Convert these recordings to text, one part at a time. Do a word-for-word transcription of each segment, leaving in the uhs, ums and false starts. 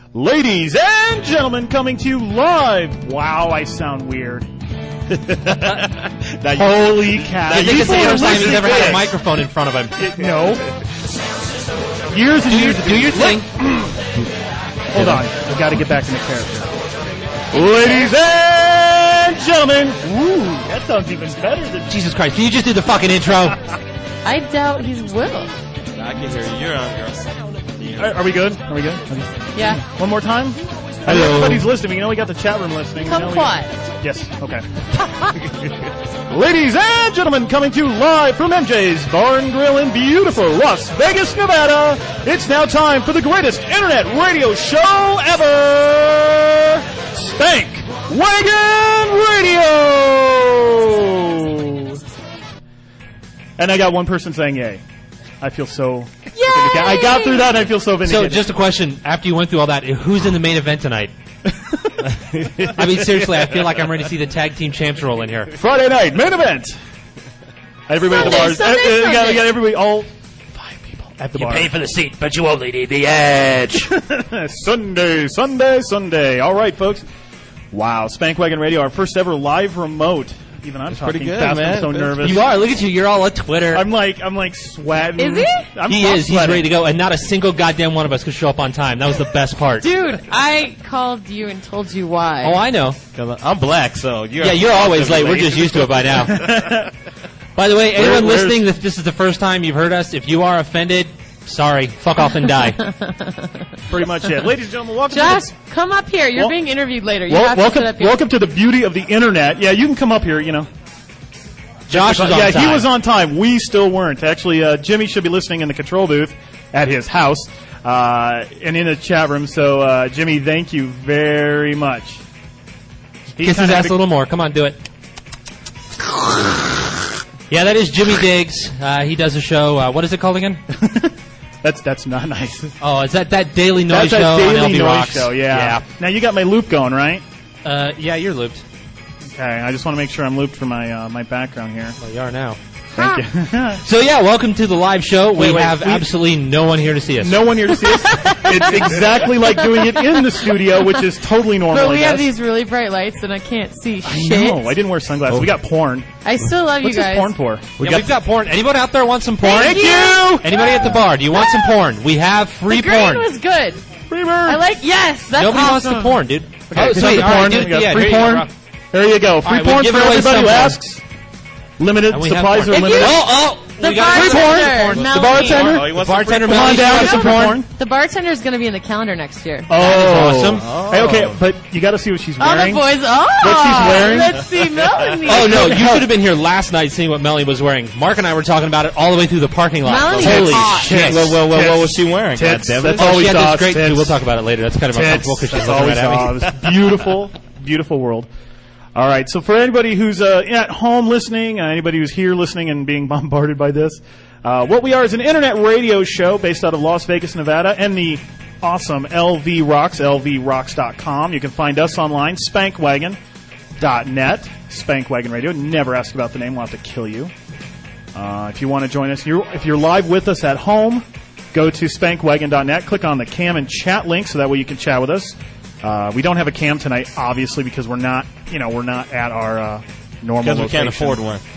Ladies and gentlemen, coming to you live. Wow, I sound weird. Holy cow. I think it's the first time he's ever had a microphone in front of him. It, no. Years and do years your, of do your thing. Hold on. I've got to get back in the character. Ladies and gentlemen. Ooh, that sounds even better than... Jesus Christ, can you just do the fucking intro? I doubt he will. I can hear you. You're on, girl. Are, are we good? Are we good? Okay. Yeah. One more time? Hello. Everybody's listening. You know we got the chat room listening. Come you know quiet. Got... Yes, okay. Ladies and gentlemen, coming to you live from M J's Bar and Grill in beautiful Las Vegas, Nevada. It's now time for the greatest internet radio show ever, Spank Wagon Radio. And I got one person saying yay. I feel so... Yay! I got through that and I feel so vindicated. So, just a question. After you went through all that, who's in the main event tonight? I mean, seriously, I feel like I'm ready to see the tag team champs roll in here. Friday night, main event. Everybody Sunday, at the bars. Sunday, uh, uh, we, got, we Sunday. got everybody, all five people at the You bar. pay for the seat, but you only need the edge. Sunday, Sunday, Sunday. All right, folks. Wow, Spank Wagon Radio, our first ever live remote. Even I'm talking pretty good, fast. man. I'm so That's nervous. You are. Look at you. You're all on Twitter. I'm like, I'm like sweating. Is he? I'm he I'm is. He's sweating. ready to go, and not a single goddamn one of us could show up on time. That was the best part. Dude, I called you and told you why. Oh, I know. I'm black, so you're... Yeah, you're always late. We're just used to it by now. By the way, anyone Where- listening, if this is the first time you've heard us, if you are offended, sorry. Fuck off and die. Pretty much it. Ladies and gentlemen, welcome Josh, to the, come up here. You're Well- being interviewed later. You well, have welcome, to sit up here. welcome to the beauty of the internet. Yeah, you can come up here, you know. Josh was on yeah, time. he was on time. We still weren't. Actually, uh, Jimmy should be listening in the control booth at his house uh, and in the chat room. So, uh, Jimmy, thank you very much. He Kiss his kinda ass had a to- little more. Come on, do it. Yeah, that is Jimmy Diggs. Uh, he does a show. Uh, what is it called again? That's that's not nice. Oh, is that that Daily Noise That's Show that on L Daily B Noise Rocks? show. Yeah. Now you got my loop going, right? Uh, yeah, you're looped. Okay. I just want to make sure I'm looped for my uh, my background here. Well, you are now. Thank you. So yeah, welcome to the live show. We Wait, wait, have we- absolutely no one here to see us. No one here to see us. It's exactly like doing it in the studio, which is totally normal. But we I have guess. these really bright lights and I can't see I shit. know. I didn't wear sunglasses. We got porn. I still love What's you this guys. porn for? We Yeah, we've got porn. Anyone out there want some porn? Thank you. Anybody at the bar? Do you want some porn? We have free The green porn. was good. free bird. I like, yes, that's Nobody wants awesome. the porn, dude. Okay, oh, here's sweet. the All right, porn. do- We got yeah, free there you porn. go, bro. There you go. Free right, we're porn for giving away everybody some who porn. asks. Limited And we have supplies porn. are If limited. you- Oh, oh! The we got free bartender, porn. The Melanie. bartender. Oh, he wants The bartender, some free- Come on Melanie, down you with some got porn. The bartender's going to be in the calendar next year. Oh, awesome. Hey, okay, but you got to see what she's All the wearing. boys, oh! What she's wearing? Let's see Melanie. Oh no, you should have been here last night seeing what Melanie was wearing. Mark and I were talking about it all the way through the parking lot. Melanie Holy is hot. shit. Well, well, well, Tits. what was she wearing? Tits. God damn it. That's Oh, all she we had saw. this great. Tits. We'll talk about it later. That's kind of Tits. uncomfortable because she's That's looking all we right at saw. me. It was beautiful, beautiful world. All right, so for anybody who's uh, at home listening, uh, anybody who's here listening and being bombarded by this, uh, what we are is an internet radio show based out of Las Vegas, Nevada, and the awesome L V Rocks, L V rocks dot com. You can find us online, spankwagon dot net, Spankwagon Radio. Never ask about the name; we'll have to kill you. Uh, if you want to join us, you're, if you're live with us at home, go to spankwagon dot net, click on the cam and chat link so that way you can chat with us. Uh, we don't have a cam tonight, obviously, because we're not, you know, we're not at our uh, normal Because we can't location. afford one.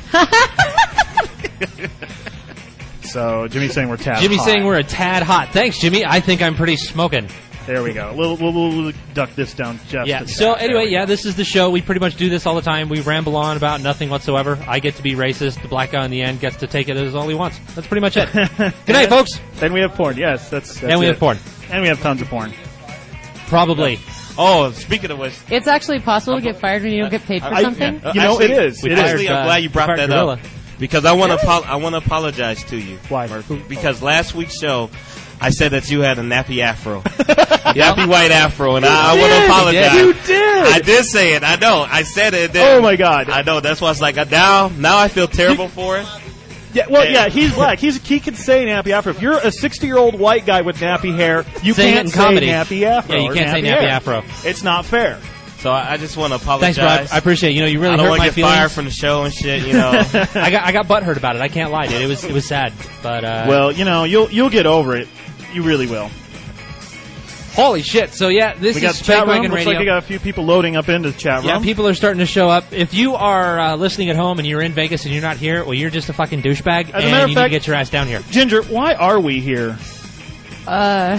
So Jimmy's saying we're tad Jimmy's hot. saying we're a tad hot. Thanks, Jimmy. I think I'm pretty smoking. There we go. We'll, we'll, we'll duck this down, Jeff. Yeah. to So that. There anyway, we yeah, this is the show. We pretty much do this all the time. We ramble on about nothing whatsoever. I get to be racist. The black guy in the end gets to take it as all he wants. That's pretty much it. Good night, folks. go. Then we have porn. Yes, that's. that's And we it. have porn. And we have tons of porn. Probably. Oh, speaking of which, It's actually possible to get fired when you don't get paid for I- something. uh, You know, actually, it is. we It fired, is. Actually, I'm uh, glad you brought fired that Gorilla. up because I want to apo- I want to apologize to you. Why? Because last week's show, I said that you had a nappy afro, a nappy white afro, and I, I want to did. apologize. You did. I did say it. I know. I said it. Then, Oh my God. I know. That's why it's like now. Now I feel terrible for it. Yeah, well, yeah, he's black. He's he can say nappy afro. If you're a sixty-year-old white guy with nappy hair, you Saying it can't in say comedy. nappy afro. Yeah, you or can't say nappy nappy hair. afro. It's not fair. So I, I just want to apologize. Thanks, bro. I appreciate it. You know, you really I don't hurt want my to get feelings. fired from the show and shit. You know. I got I got butthurt about it. I can't lie, dude. It was it was sad, but uh, Well, you know, you'll you'll get over it. You really will. Holy shit. So, yeah, this We got is the chat room. Speedwagon Looks Radio. like we got a few people loading up into the chat room. Yeah, people are starting to show up. If you are uh, listening at home and you're in Vegas and you're not here, well, you're just a fucking douchebag, As a and matter of you fact- need to get your ass down here. Ginger, why are we here? Uh,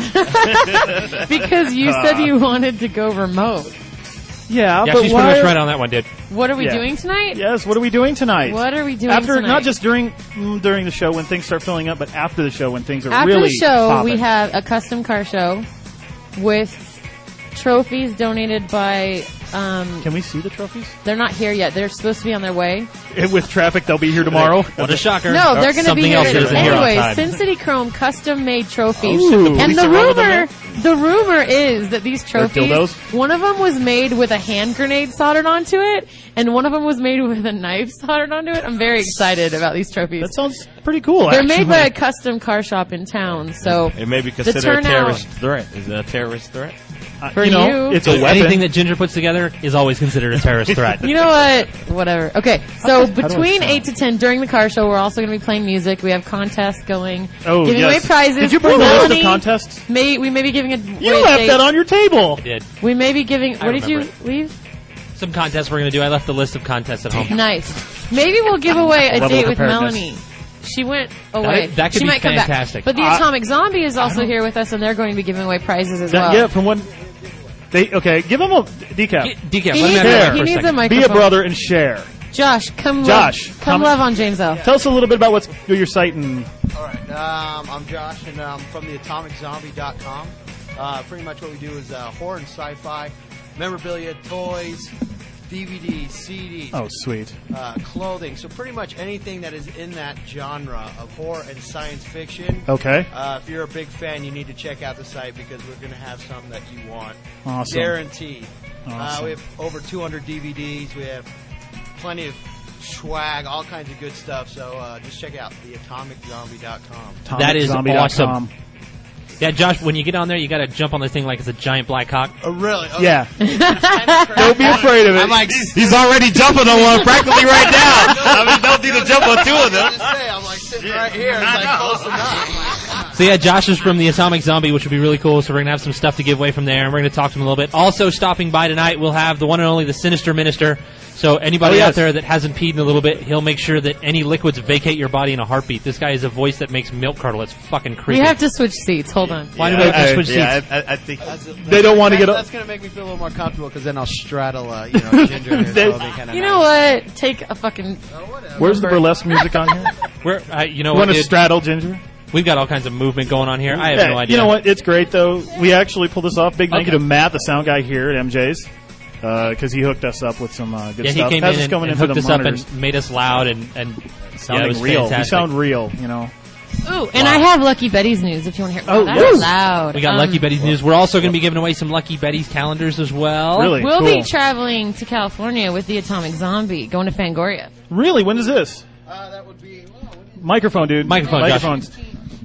because you said you wanted to go remote. Yeah, Yeah, but she's why pretty much are- right on that one, dude. What are we Yeah. doing tonight? Yes, what are we doing tonight? What are we doing After tonight? not just during mm, during the show when things start filling up, but after the show when things are After really the show, popping. we have a custom car show with trophies donated by. Um, Can we see the trophies? they're not here yet. They're supposed to be on their way. Eh, With traffic, they'll be here tomorrow. What a shocker. No, they're going to be Something here. else isn't here on Anyways, time. Sin City Chrome custom made trophies. Ooh. And Police the are wrong with them rumor, the rumor is that these They're trophies, dildos? one of them was made with a hand grenade soldered onto it, and one of them was made with a knife soldered onto it. I'm very excited about these trophies. That sounds pretty cool. They're actually. made by a custom car shop in town, so It may be the considered a turnout. terrorist threat. Is it a terrorist threat? Uh, for you know, you. it's a weapon. Anything that Ginger puts together is always considered a terrorist threat. You know what? Whatever. Okay, so do I between sound? eight to ten during the car show, we're also going to be playing music. We have contests going, oh, giving yes. away prizes. Did you bring the list of Melanie contests? May we may be giving a You left that on your table. Did. We may be giving. I What did you remember leave? Some contests we're going to do. I left the list of contests at home. Nice. Maybe we'll give away a Level date of with preparedness. Melanie. She went away. That- that could she be might come fantastic. back. But the I- Atomic Zombie is also here with us, and they're going to be giving away prizes as That- well. Yeah, from one. They okay. Give him a decaf. Ge- Decaf, He let me needs, have a, that he for a needs a second. microphone. Be a brother and share. Josh, come Josh, love, come come- love on James L. Tell us a little bit about what's your site and All right, um, I'm Josh, and I'm from the atomic zombie dot com. Uh, pretty much what we do is uh, horror and sci-fi, memorabilia, toys, D V Ds, C Ds, oh sweet. uh, clothing. So pretty much anything that is in that genre of horror and science fiction. Okay, Uh, if you're a big fan, you need to check out the site because we're going to have something that you want. awesome. Guaranteed. Uh, Awesome. we have over two hundred D V Ds. We have plenty of swag, all kinds of good stuff. So uh, just check it out, the atomic zombie dot com. That is Zombie dot com. awesome. Yeah, Josh, when you get on there, you got to jump on this thing like it's a giant black cock. Oh, really? Okay. Yeah, Don't don't be afraid of it. I'm like, He's already jumping on one practically right now. I mean, don't need to jump on two of them. Just say, I'm like sitting right here. It's like close enough. I'm like, God. So yeah, Josh is from the Atomic Zombie, which would be really cool. So we're gonna have some stuff to give away from there, and we're gonna talk to him a little bit. Also stopping by tonight, we'll have the one and only the Sinister Minister. So anybody Oh, yes. out there that hasn't peed in a little bit, he'll make sure that any liquids vacate your body in a heartbeat. This guy has a voice that makes milk curdle. It's fucking We creepy. have to switch seats. Hold on. Why do we have to I- switch Yeah, seats? I, I, I think That's, They don't want to get that- up- That's going to make me feel a little more comfortable because then I'll straddle, uh, you know, Ginger and They- her kind of You know what? Take a fucking. Where's the burlesque music on here? We're, uh, you know You what, want to dude? straddle Ginger? We've got all kinds of movement going on here. I have Yeah, no idea. You know what? It's great though. We actually pulled this off. Big thank you Okay. to Matt, the sound guy here at M J's, because he hooked us up with some uh, good Yeah, he stuff. came Has in us and, going and in for hooked the us up monitors. and made us loud and, and yeah, Sounding it was real. fantastic. We sound real. You know. Ooh, and I have Lucky Betty's news if you want to hear. Oh, Oh, that's yes. loud. We got Um, Lucky Betty's news. We're also going to be giving away some Lucky Betty's calendars as well. Really? We'll cool. be traveling to California with the Atomic Zombie, going to Fangoria. Really? When is this? Uh, that would be well, when- Microphone, dude. Microphone, Josh. Microphones.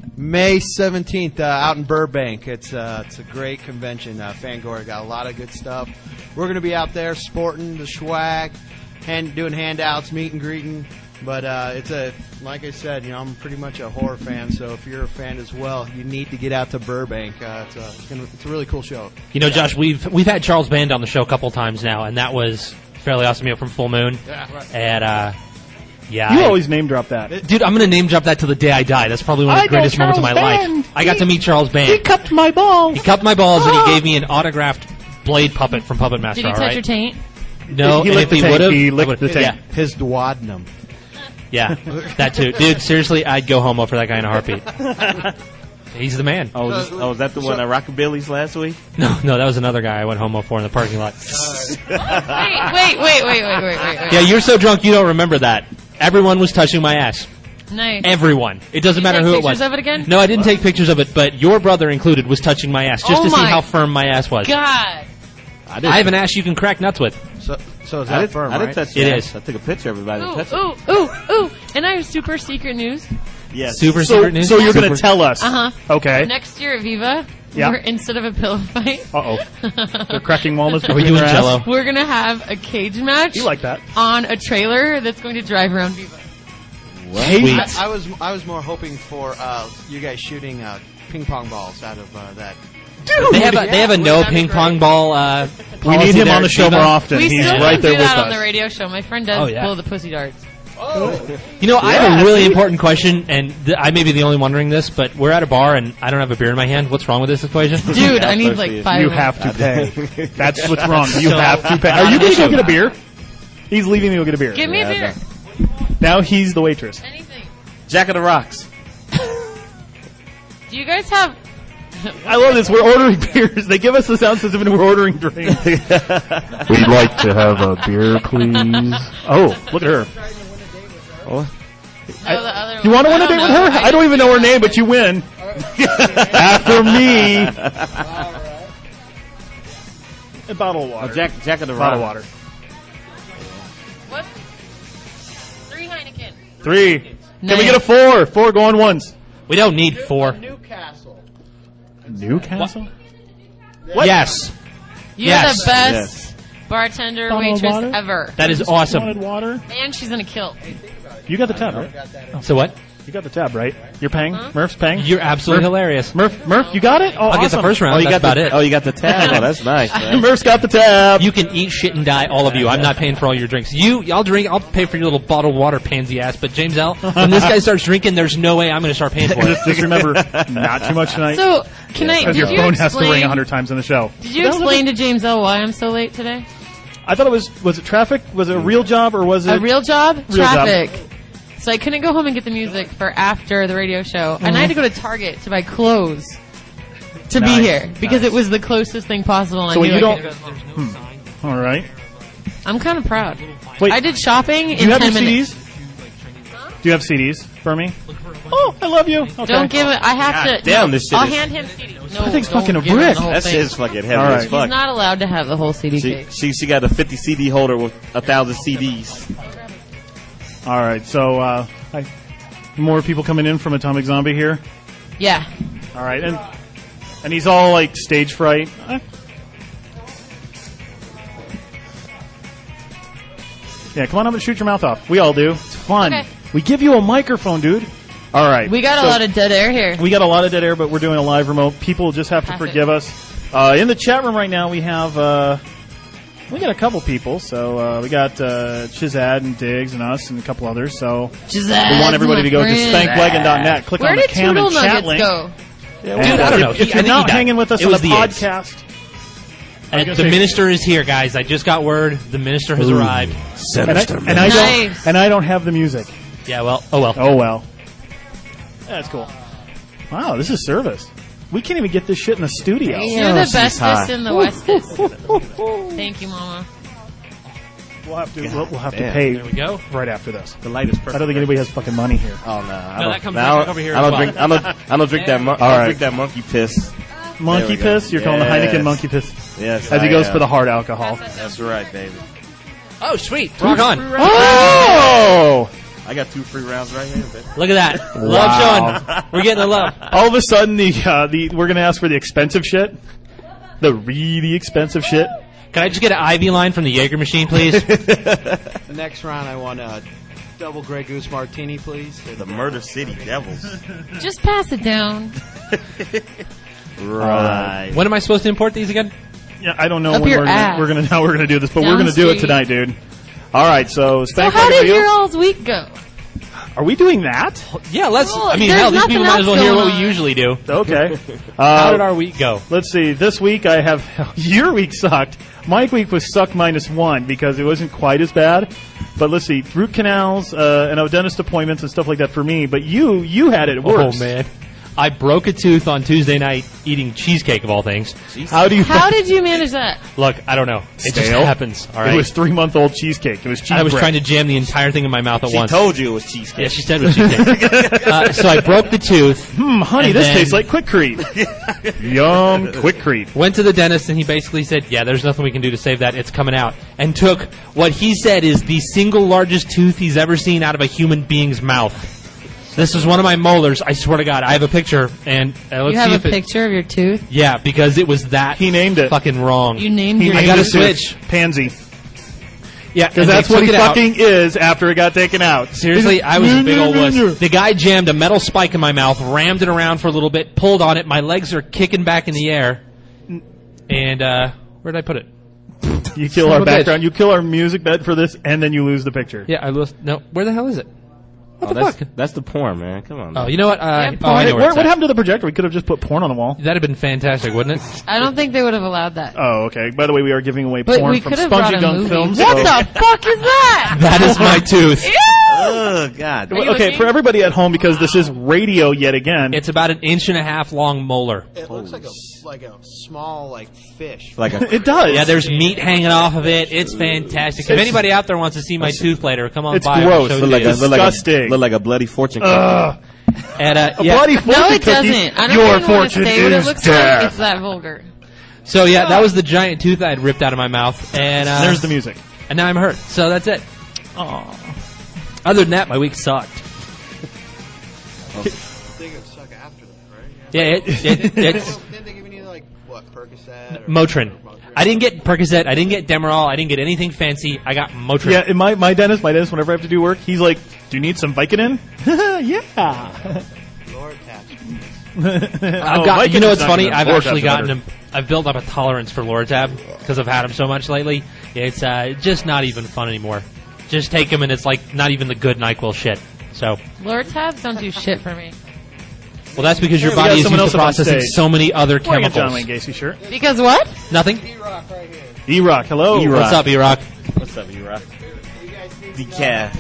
May seventeenth uh, out in Burbank. It's uh, it's a great convention. Uh, Fangoria got a lot of good stuff. We're going to be out there sporting the swag, hand, doing handouts, meet and greeting. But uh, it's a like I said, you know, I'm pretty much a horror fan. So if you're a fan as well, you need to get out to Burbank. Uh, it's, a, it's, gonna, it's a really cool show. You know, Josh, we've we've had Charles Band on the show a couple times now, and that was fairly awesome. You know, from Full Moon. Yeah, right. And uh, yeah, You I- always name drop that. dude, I'm gonna name drop that till the day I die. That's probably one of I the know greatest moments of my Charles life. Band. I got to meet Charles Band. cupped my balls. He cupped my balls and Ah. he gave me an autographed blade puppet from Puppet Master. Did he all touch right? your taint? No, He and licked if he the tank. would have, He licked the tank. Yeah, His duodenum. yeah, that too, dude. Seriously, I'd go homo for that guy in a heartbeat. He's the man. Oh, was, this, oh, was that the one at Rockabilly's last week? No, no, that was another guy I went homo for in the parking lot. Wait, wait, wait, wait, wait, wait, wait, wait. Yeah, you're so drunk you don't remember that. Everyone was touching my ass. Nice. Everyone. It doesn't You matter take who it pictures was. of it again? No, I didn't take pictures of it, but your brother included was touching my ass just Oh to see my how firm my ass was. God. I, did, I have an ass you can crack nuts with. So, so is I that did, firm, I did right? touch It your is. ass. I took a picture of everybody. Ooh, touched ooh, ooh, ooh. And I have super secret news. it. Yes. Super So, secret news. so you're going Super- to tell us? Uh-huh. Okay. Next year at Viva, Yeah. we're, instead of a pillow fight, Uh oh. They're cracking walnuts. Are we between doing their ass. Jello? we're going to have a cage match You like that? on a trailer that's going to drive around Viva. Sweet. I, I was I was more hoping for uh, you guys shooting uh, ping pong balls out of uh, that. They have a, they have a no ping pong ball. Uh, We need him on the show more often. We He's still right don't there do with that on us. the radio show. My friend does Oh, yeah. blow the pussy darts. You know, I have a really important question, and th- I may be the only one wondering this, but we're at a bar and I don't have a beer in my hand. What's wrong with this equation? Dude, I need thirsty. like five. You minutes. have to pay. That's what's wrong. You So- have to pay. Are you going to go get a beer? He's leaving me to go get a beer. Give me a beer. Now he's the waitress. Anything. Jack of the Rocks. Do you guys have? I love this. We're ordering beers. They give us the sound system and we're ordering drinks. We'd like to have a beer, please. Oh, look at her. Oh, the other You one. want to win I a date don't with know. her? I don't even know her name, but you win. After me. A bottle of water. Oh, Jack, Jack of the bottle of Rocks. water. What? Three Heineken. Three. Can we Nine. get a four? Four going once. We don't need four. Newcastle. Newcastle? Yes. You're Yes. the best Yes. bartender Bottle of waitress water? ever. That is Wanted awesome. water? And she's in a kilt. You got the tab, right? So what? You got the tab, right? You're paying? Huh? Murph's paying? You're absolutely Murph? hilarious. Murph, Murph, you got it? Oh, I'll get the awesome. first round. Oh, you That's got about the, it. Oh, you got the tab. Oh, that's nice, man. Murph's got the tab. You can eat shit and die, all of you. I'm not paying for all your drinks. You, I'll drink. I'll pay for your little bottle of water, pansy ass. But James L, when this guy starts drinking, there's no way I'm going to start paying for it. just, just remember, not too much tonight. So, can I? Because Did your you phone has to ring explain? a hundred times in the show. Did you explain to James L why I'm so late today? I thought it was, was it traffic? Was it a real job or was it? A real job? Real job. Traffic. So I couldn't go home and get the music for after the radio show, and I had to go to Target to buy clothes to Nice. be here because it was the closest thing possible. And So I knew you I don't- couldn't go. All right. I'm kind of proud. Wait, I did shopping do in you have ten your minutes. C Ds? Do you have C Ds for me? Oh, I love you. Okay. Don't give it. I have God to. damn, no, this shit I'll is- hand him C D. No, That thing's don't fucking a give him brick. the whole That thing. shit's fucking heavy All right. as He's fuck. not allowed to have the whole C D She, case. she she got a fifty C D holder with a thousand C Ds. All right. So, uh, I, more people coming in from Atomic Zombie here. Yeah. All right, and and he's all like stage fright. Eh. Yeah, come on up and shoot your mouth off. We all do. It's fun. Okay. We give you a microphone, dude. All right. We got so a lot of dead air here. we got a lot of dead air, but we're doing a live remote. People just have to Pass it. forgive us. Uh, in the chat room right now, we have uh, we got a couple people. So uh, we got uh, Chizad and Diggs and us and a couple others. So Giselle, we want everybody my to go to friend. spank wagon dot net. Click Where on the did Cam Toodle and chat Nuggets link. go? Yeah, Dude, well, I don't know. If, He- if I you're think not he died. hanging with us It on was the the eggs. podcast, And gonna the say- minister is here, guys. I just got word. The minister has arrived. and I, and I Nice. don't and I don't have the music. Yeah, well, oh well. Oh well. That's cool. Wow, this is service. We can't even get this shit in the studio. You're the she's bestest hot. in the westest. Thank you, Mama. We'll have to we'll, we'll have Damn. to pay There we go. right after this. The light is perfect. I don't think anybody has fucking money here. Oh no! I No, don't, that comes no, right I back don't- over here I as don't well. drink. I don't. I don't drink that. Mon- I All don't right. drink that monkey piss. Monkey There we go. piss? You're calling the Yes. Heineken monkey piss Yes, as he I goes am. for the hard alcohol. That's right, baby. Oh, sweet. Rock on. Oh! I got two free rounds right here, baby. Look at that. Wow. Love showing. We're getting the love. All of a sudden, the uh, the we're gonna ask for the expensive shit, the really expensive shit. Can I just get an I V line from the Jaeger machine, please? The next round, I want a double Grey Goose martini, please. The Murder City Devils. Just pass it down. Right. When am I supposed to import these again? Yeah, I don't know Up when your we're gonna, ass. we're gonna how we're gonna do this, but we're Down gonna do it street. tonight, dude. All right, so So spank how like a did video. your all's week go? Are we doing that? Yeah, let's. Well, I mean, there's hell, these nothing people might as well else hear going what we on. usually do. Okay. How Uh, did our week go? Let's see. This week I have your week sucked. My week was suck minus one because it wasn't quite as bad. But let's see, root canals uh, and uh, dentist appointments and stuff like that for me. But you, you had it worse. Oh man, I broke a tooth on Tuesday night eating cheesecake of all things. How do you? How did you manage that? Look, I don't know. It just Stale? happens. All right. It was three month old cheesecake. It was cheese I was bread. trying to jam the entire thing in my mouth at She once. told you it was cheesecake. Yeah, she said it was cheesecake. uh, so I broke the tooth. Hmm, honey, And this then- tastes like Quickcrete. Yum, Quickcrete. Went to the dentist and he basically said, yeah, there's nothing we can do to save that. It's coming out. And took what he said is the single largest tooth he's ever seen out of a human being's mouth. This is one of my molars. I swear to God. I have a picture. And uh, let's You have see a if it, picture of your tooth? Yeah, because it was that He named it. fucking wrong. You named He your named I gotta his tooth switch. Pansy. Yeah, Because and they that's what took he it out. fucking is after it got taken out. Seriously, I was a big old wuss. The guy jammed a metal spike in my mouth, rammed it around for a little bit, pulled on it. My legs are kicking back in the air. And uh, where did I put it? You kill Son our of a bitch. background. You kill our music bed for this, and then you lose the picture. Yeah, I lost. No, where the hell is it? What Oh, the that's, fuck? that's the porn, man. Come on. Oh, man. you know what? Uh, Yeah, oh, porn. I know Hey, where what, it's what at. happened to the projector? We could have just put porn on the wall. That'd have been fantastic, wouldn't it? I don't think they would have allowed that. Oh, okay. By the way, we are giving away But porn we from could have Spongy brought a Gunk movie. Films. What so- the fuck is that? That is my tooth. Oh, God. Are you Okay, looking? for everybody at home, because this is radio yet again. It's about an inch and a half long molar. It looks like a like a small like fish. Like a, it does. Yeah, there's meat hanging off of it. It's fantastic. If It's- anybody out there wants to see my tooth later, come on It's by. gross. I'll show look you like a, this. look like a, Disgusting. look like a bloody fortune cookie. Ugh. And, uh, A yeah. bloody No, fortune it cookie. doesn't. I don't Your even want to fortune say what it is looks death. like. It's that vulgar. So yeah, that was the giant tooth I had ripped out of my mouth, and uh, There's the music. and now I'm hurt. So that's it. Aw. Other than that, my week sucked. I think it would suck after that, right? Yeah, it, it, it's Didn't they give you like what Percocet? Or Motrin. I didn't get Percocet. I didn't get Demerol. I didn't get anything fancy. I got Motrin. Yeah, and my, my dentist, my dentist, whenever I have to do work, he's like, do you need some Vicodin? yeah. Lord taps. I've Oh, got, you know what's Vicodin's not funny? good. I've Lortab's actually gotten better. them. I've built up a tolerance for Lortab because I've had them so much lately. It's uh, just not even fun anymore. Just take them and it's like not even the good NyQuil shit. So, Lord tabs don't do shit for me. well, that's because your Hey, we got body is someone used to else up on processing stage. so many other Wearing a John chemicals. Wayne Gacy shirt. Because what? Nothing. E-Rock right here. E-Rock, hello. E-Rock. What's up, E-Rock? What's up, E-Rock? You guys need Decaf.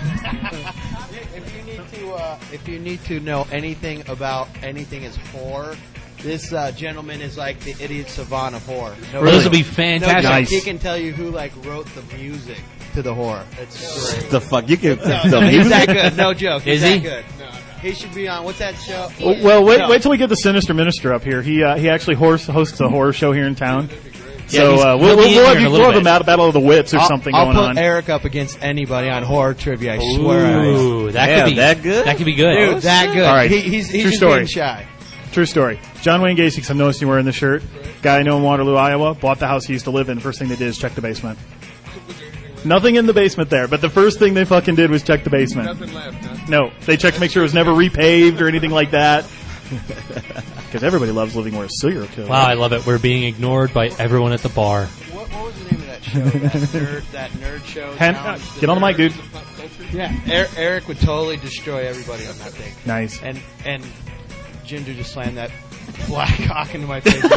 If you need to, uh, if you need to know anything about anything as horror, this uh, gentleman is like the idiot savant of horror. No This will joke. be No fantastic. joke. Nice. He can tell you who like wrote the music to the horror. It's great. The fuck? You can. the He's music? that good. No joke. He's Is he? that good. He should be on. What's that show? Oh, well, wait, No. wait till we get the Sinister Minister up here. He uh, he actually hosts, hosts a horror show here in town. Yeah, So he's- uh, he'll we'll, be we'll, in we'll here have, in you, a we'll little have a bit. bat- battle of the wits or I'll, something I'll going put on. Eric up against anybody on horror trivia. I swear. I will. Ooh, that Yeah, could be that good? That could be good. Dude, that good. All right. He, he's he's True just story. being shy. True story. John Wayne Gacy, 'cause I'm noticing you wearing the shirt. Guy I know in Waterloo, Iowa, bought the house he used to live in. First thing they did is check the basement. Nothing in the basement there, but the first thing they fucking did was check the basement. Nothing left, huh? No, they checked to make sure it was never repaved or anything like that. Because everybody loves living where a serial killer. Wow, I love it. We're being ignored by everyone at the bar. What, what was the name of that show? That nerd, that nerd show. Hen- Challenge? uh, get on the mic, dude. Yeah, Eric, Eric would totally destroy everybody on that thing. Nice. And and Ginger just slammed that black cock into my face.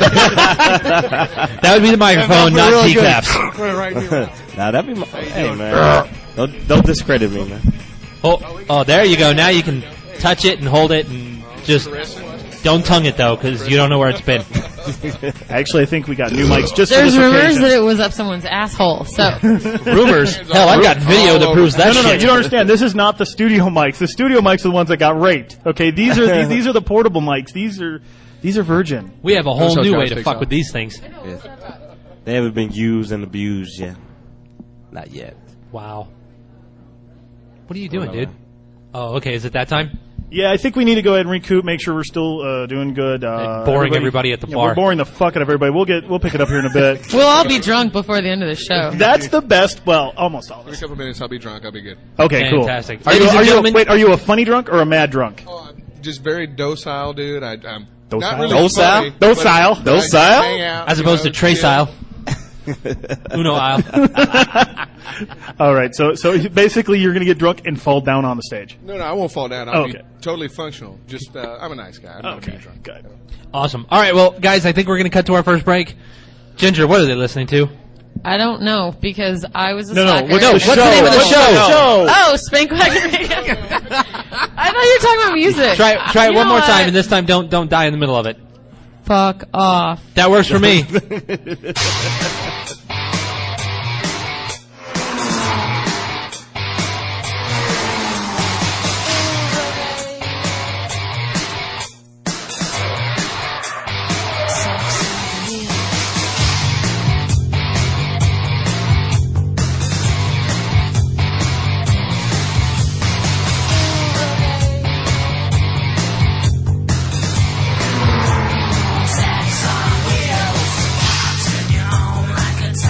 That would be the microphone, not Really good. T-caps. right here. Nah, that'd be my. Hey, man. Don't, don't discredit me, man. Oh, oh, there you go. Now you can touch it and hold it and just don't tongue it though, because you don't know where it's been. Actually, I think we got new mics just There's for this rumors occasion. that it was up someone's asshole. So Rumors. Hell, I've got video that proves that No, no, no. shit. You don't understand. This is not the studio mics. The studio mics are the ones that got raped. Okay, these are these, these are the portable mics. These are these are virgin. We have a whole That's how new Josh way to takes fuck off. with these things. They haven't been used and abused yet. Not yet. Wow. What are you doing, dude? Oh, okay. Is it that time? Yeah, I think we need to go ahead and recoup. Make sure we're still uh, doing good. Uh, Boring everybody at the yeah, bar. We're boring the fuck out of everybody. We'll get we'll pick it up here in a bit. we'll all be drunk before the end of the show. That's the best. Well, almost all of In a us. couple minutes, I'll be drunk. I'll be good. Okay, Fantastic. cool. Are you, Ladies and are you, gentlemen- wait, are you a funny drunk or a mad drunk? Oh, I'm just very docile, dude. I, I'm Docile? not really Docile? funny, but Docile? I just Docile? hang out, As you opposed know, to Trace chill. aisle. Uno aisle. All right, so so basically you're going to get drunk and fall down on the stage. No, no, I won't fall down. I'll Okay. be totally functional. Just, uh, I'm a nice guy. I'm not Okay, gonna be drunk. good. Awesome. All right, well, guys, I think we're going to cut to our first break. Ginger, what are they listening to? I don't know because I was a No, no. slacker. What's No, the what's show? the name of the What's show? show? Oh, Spank Wagon Radio. I thought you were talking about music. Try try it You one know more what? time, and this time don't don't die in the middle of it. Fuck off. That works for me. Sex on wheels, turn you on like a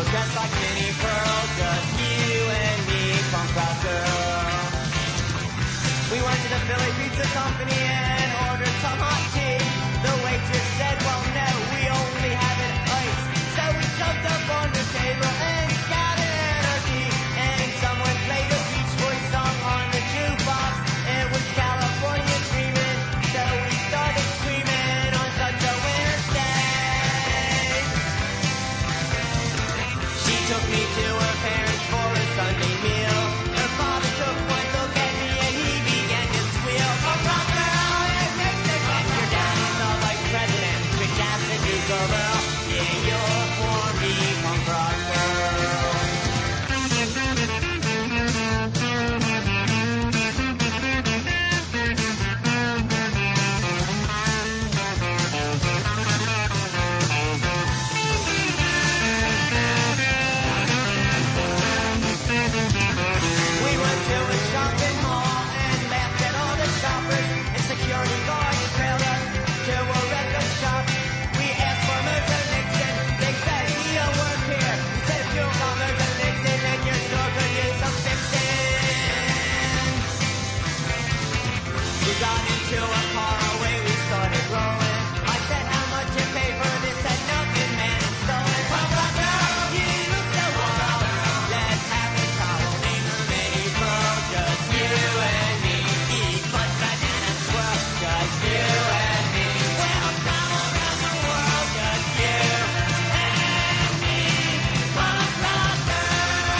dressed like Minnie Pearl, just you and me, punk rock girl. We went to the Philly Pizza Company and ordered some hot tea. The waitress said, well, no, we only have it iced. So we jumped up on the table and shouted anarchy. And someone played a Beach Boys song on the jukebox. It was California Dreamin', so we started screaming on such a winter's day. She took me to her parents for a Sunday meal. Her father took one look at me and he began to squeal. Punk rock girl, it makes it rock. Your daddy smelled like president, bitch ass and you girl. Yeah, you're for me, punk rock girl. We went to a shopping mall and laughed at all the shoppers. And security guards trailed us to a record shop. We asked for Mercer Nixon. They said, we don't work here. We said, if you call Mercer Nixon, then your store could use some fixing. We got into a car, away we started rolling. I said, how much you pay for this? Said, nothing, man, it's stolen. Punk rock girl, you look so wild. Let's have a towel, name her Minnie Pearl. Just you and me. Eat fudge, banana, swirl. Just you and me. We'll travel around the world. Just you and me. Punk rock girl.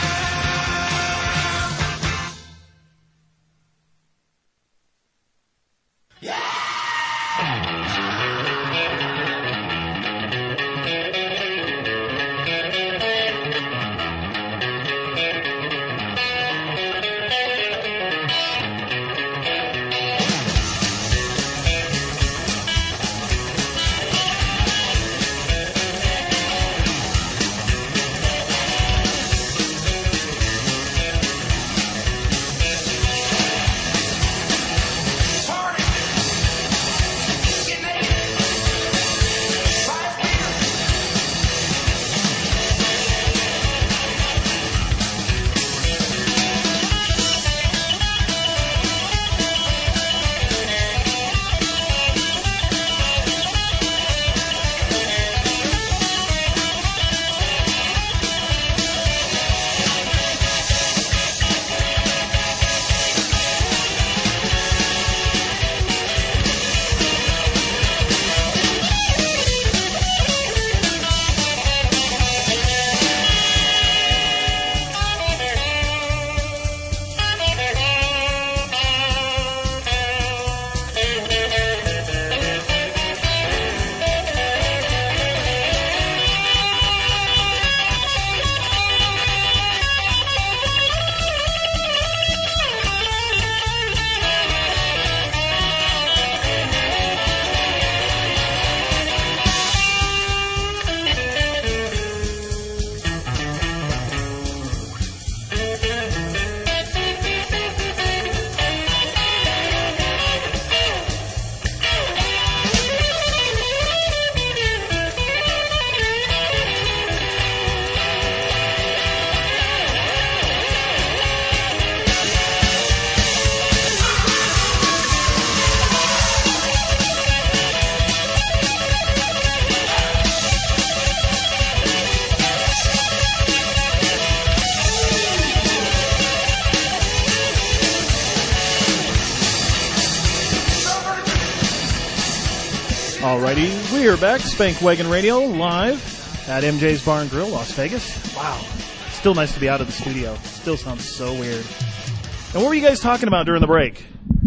Alrighty, we are back. Spank Wagon Radio live at M J's Bar and Grill, Las Vegas. Wow, still nice to be out of the studio. Still sounds so weird. And what were you guys talking about during the break?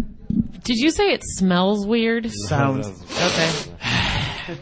Did you say it smells weird? Sounds Okay.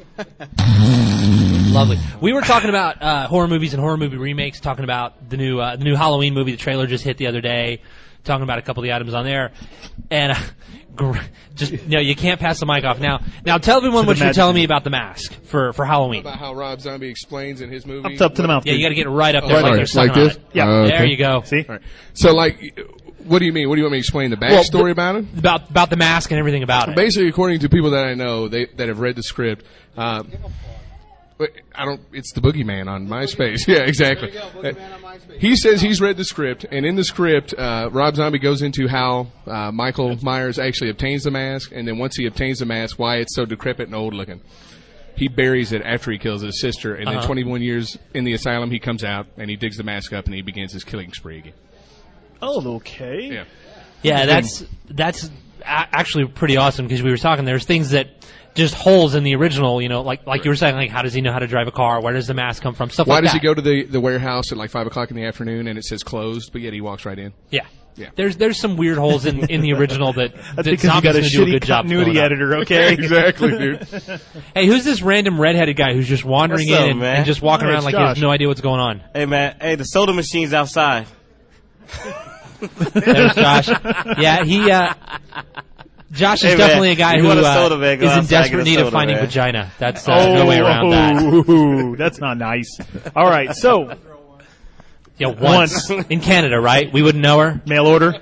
Lovely. We were talking about uh, horror movies and horror movie remakes. Talking about the new uh, the new Halloween movie. The trailer just hit the other day. Talking about a couple of the items on there, and uh, gr- just you know, you can't pass the mic off now. Now tell everyone what you're telling me about the mask for for Halloween. About how Rob Zombie explains in his movie. Up, up to the mouth. Yeah, you got to get it right up Oh, there, right, like right, they're sucking like this? on it. Yeah, Uh, there okay. you go. See? All right. So, like, what do you mean? What do you want me to explain the backstory Well, about it? About about the mask and everything about it. Basically, according to people that I know, they that have read the script, uh, Wait, I don't. It's the Boogeyman on MySpace. Yeah, exactly. Uh, He says he's read the script, and in the script, uh, Rob Zombie goes into how uh, Michael Myers actually obtains the mask, and then once he obtains the mask, why it's so decrepit and old looking. He buries it after he kills his sister, and Uh-huh. then twenty-one years in the asylum, he comes out and he digs the mask up and he begins his killing spree again. Oh, okay. Yeah. Yeah, that's that's a- actually pretty awesome because we were talking. There's things that just holes in the original. You know, like like you were saying, like how does he know how to drive a car? Where does the mask come from? Stuff Why like does that. he go to the, the warehouse at like five o'clock in the afternoon and it says closed, but yet he walks right in? Yeah. Yeah. There's there's some weird holes in, in the original that That's that because you Zombie's got a gonna do a shitty good job continuity filling up. editor, okay? Exactly, dude. Hey, who's this random redheaded guy who's just wandering What's in up, and, man? and just walking Hey, around it's like he has Josh. no idea what's going on? Hey, man. Hey, the soda machine's outside. There's Josh. Yeah, he. Uh, Josh is Hey, man, definitely a guy you who want a uh, soda, man, go is in outside, get desperate a need of soda, finding man. vagina. That's uh, no way around that. Oh, that's not nice. All right, so Yeah, once in Canada, right? We wouldn't know her. mail order,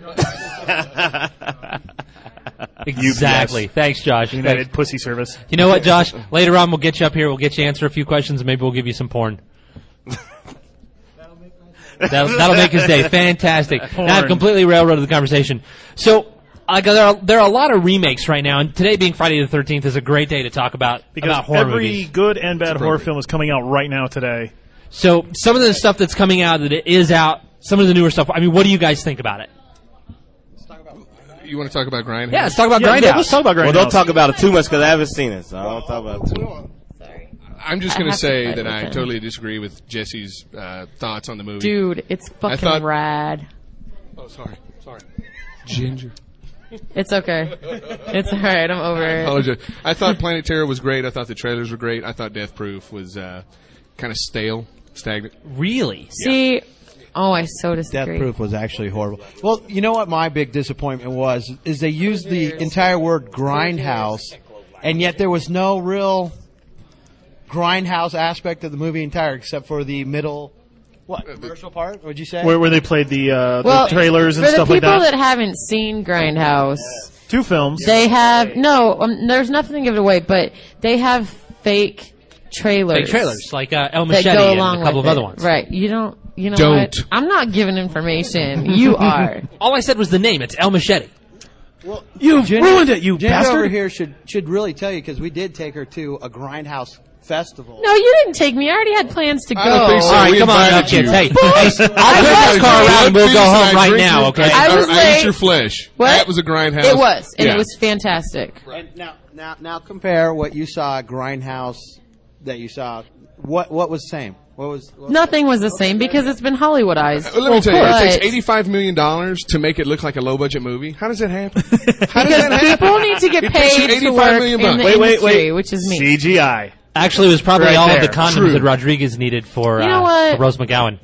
Exactly. Thanks, Josh. United Thanks. Pussy Service. You know what, Josh? Later on, we'll get you up here. We'll get you answer a few questions, and maybe we'll give you some porn. That'll, that'll make his day. Fantastic. Now I've completely railroaded the conversation. So, like, there are, there are a lot of remakes right now, and today being Friday the thirteenth is a great day to talk about, Because about horror every movies. good and bad horror film is coming out right now today. So, some of the stuff that's coming out that is out, some of the newer stuff, I mean, what do you guys think about it? You want to talk about Grindhouse? Yeah, let's talk about Yeah, Grindhouse. yeah, let's talk about Grindhouse. Well, don't talk about it too much because I haven't seen it, so I don't talk about it too much. I'm just I going to have to say fight that with I him. totally disagree with Jesse's uh, thoughts on the movie. Dude, it's fucking thought- rad. Oh, sorry. Sorry. Ginger. It's okay. It's alright, I'm over I it. apologize. I thought Planet Terror was great. I thought the trailers were great. I thought Death Proof was uh, kind of stale, stagnant. Really? See, oh, I so Death disagree. Proof was actually horrible. Well, you know what my big disappointment was? Is they used the entire word grindhouse, and yet there was no real grindhouse aspect of the movie entire, except for the middle, what, commercial part, would you say? Where where they played the, uh, Well, the trailers and for the stuff like people that. that haven't seen Grindhouse, Two films. they have no. Um, there's nothing to give it away, but they have fake trailers. Fake trailers, like uh, El that Machete go and along a couple with of other it. ones. Right? You don't. You know Don't. what? I'm not giving information. You are. All I said was the name. It's El Machete. You've Ginger- ruined it, you Ginger bastard. over here should should really tell you, because we did take her to a grindhouse festival. No, you didn't take me. I already had plans to go. I don't think so. All right, we come on invited up, kids. you. Hey, hey, I'll turn this car around and we'll go home right now, okay? I was I late. ate your flesh. What? That was a Grindhouse. It was, and Yeah. it was fantastic. And now, now, now compare what you saw at Grindhouse that you saw. What what was the same? What was? What Nothing was the same because it's been Hollywoodized. Well, let me tell you, it But- takes eighty-five million dollars to make it look like a low-budget movie. How does that happen? How does Because that happen? people need to get It takes you paid to eighty-five work million in bucks. the Wait, wait, industry, wait. which is me. C G I. Actually, it was probably Right all there. of the condoms True. that Rodriguez needed for, You know uh, what? for Rose McGowan.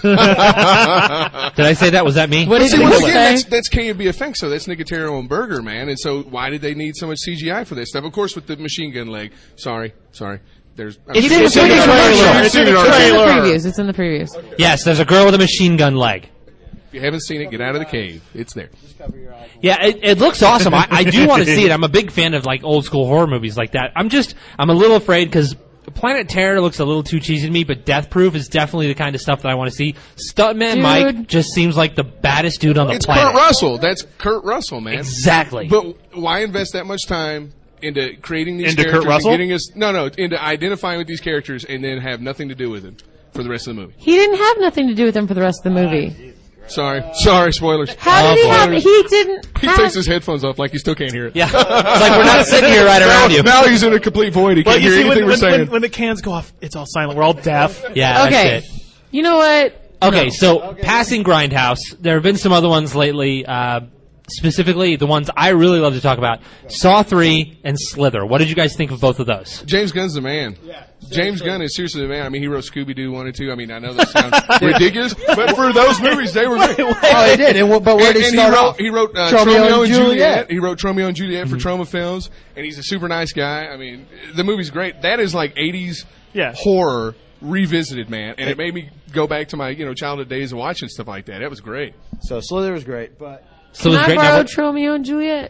Did I say that? Was that me? What did See, you once say? again, that's, that's K and B effects, so that's Nicotero and Burger, man. And so why did they need so much C G I for this stuff? Of course, with the machine gun leg. Sorry, sorry. There's. It's in the It's in the previews. trailer. It's in the previews. It's in the previews. Yes, there's a girl with a machine gun leg. If you haven't seen it, get out of the cave. It's there. Yeah, it, it looks awesome. I, I do want to see it. I'm a big fan of like old school horror movies like that. I'm just, I'm a little afraid because Planet Terror looks a little too cheesy to me, but Death Proof is definitely the kind of stuff that I want to see. Stuntman Dude. Mike just seems like the baddest dude on the It's planet. Kurt Russell. That's Kurt Russell, man. Exactly. But why invest that much time into creating these Into Kurt characters Russell? and getting us? No, no, into identifying with these characters and then have nothing to do with them for the rest of the movie. He didn't have nothing to do with them for the rest of the movie. Sorry, sorry, spoilers. How Oh, did he boy. have? He didn't. He have, takes his headphones off like he still can't hear it. Yeah. It's like we're not sitting here right around you. Now he's in a complete void. He Well, can't you hear see, when, anything we're when, saying. when, when the cans go off, it's all silent. We're all deaf. Yeah, Okay. that's it. You know what? Okay, so passing Grindhouse, there have been some other ones lately. Uh, specifically, the ones I really love to talk about: Saw three and Slither. What did you guys think of both of those? James Gunn's the man. James Gunn is seriously the man. I mean, he wrote Scooby Doo one and two. I mean, I know that sounds ridiculous, but for those movies, they were great. Oh, he did. And, wh- but where And, did he and he start wrote, off? he wrote uh, Tromeo Tromeo, and and Juliet. Juliet. He wrote Tromeo and Juliet for Troma Films, and he's a super nice guy. I mean, the movie's great. That is like eighties Yeah. horror revisited, man, and it made me go back to my you know childhood days of watching stuff like that. That was great. So Slither was great, but So it Can was I great. Now, borrow what- Tromeo and Juliet?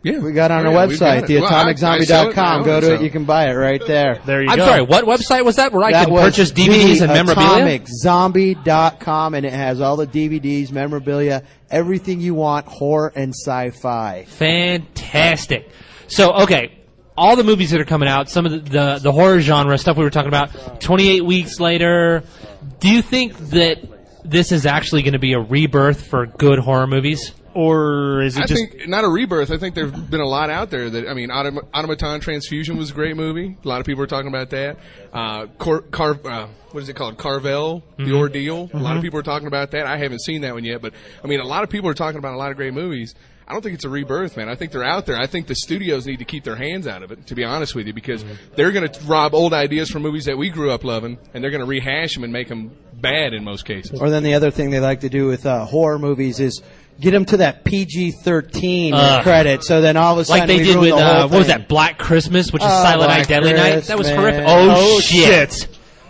Yeah. We got it on Oh, our yeah, we've got website, it. the Well, I- atomic I zombie sell dot it com. now, Go to so- it. You can buy it right there. There you I'm go. sorry, what website was that where I That could was purchase D V Ds and the memorabilia? atomic zombie dot com, and it has all the D V Ds, memorabilia, everything you want, horror and sci-fi. Fantastic. So, okay, all the movies that are coming out, some of the, the, the horror genre stuff we were talking about, twenty-eight weeks later, do you think that this is actually going to be a rebirth for good horror movies? Or is it I just... think not a rebirth. I think there's been a lot out there that I mean, Autom- Automaton Transfusion was a great movie. A lot of people are talking about that. Uh, Car, Car uh, what is it called? Carvel, Mm-hmm. The Ordeal. A lot of people are talking about that. I haven't seen that one yet, but I mean, a lot of people are talking about a lot of great movies. I don't think it's a rebirth, man. I think they're out there. I think the studios need to keep their hands out of it, to be honest with you, because they're going to rob old ideas from movies that we grew up loving, and they're going to rehash them and make them bad in most cases. Or then the other thing they like to do with uh, horror movies is get them to that P G thirteen Uh, credit. So then all of a sudden Like they we did ruin with, the whole uh, what was thing. that, Black Christmas, which is Oh, Silent Black Night, Deadly Night? That was Christmas. horrific. Oh, Oh, shit.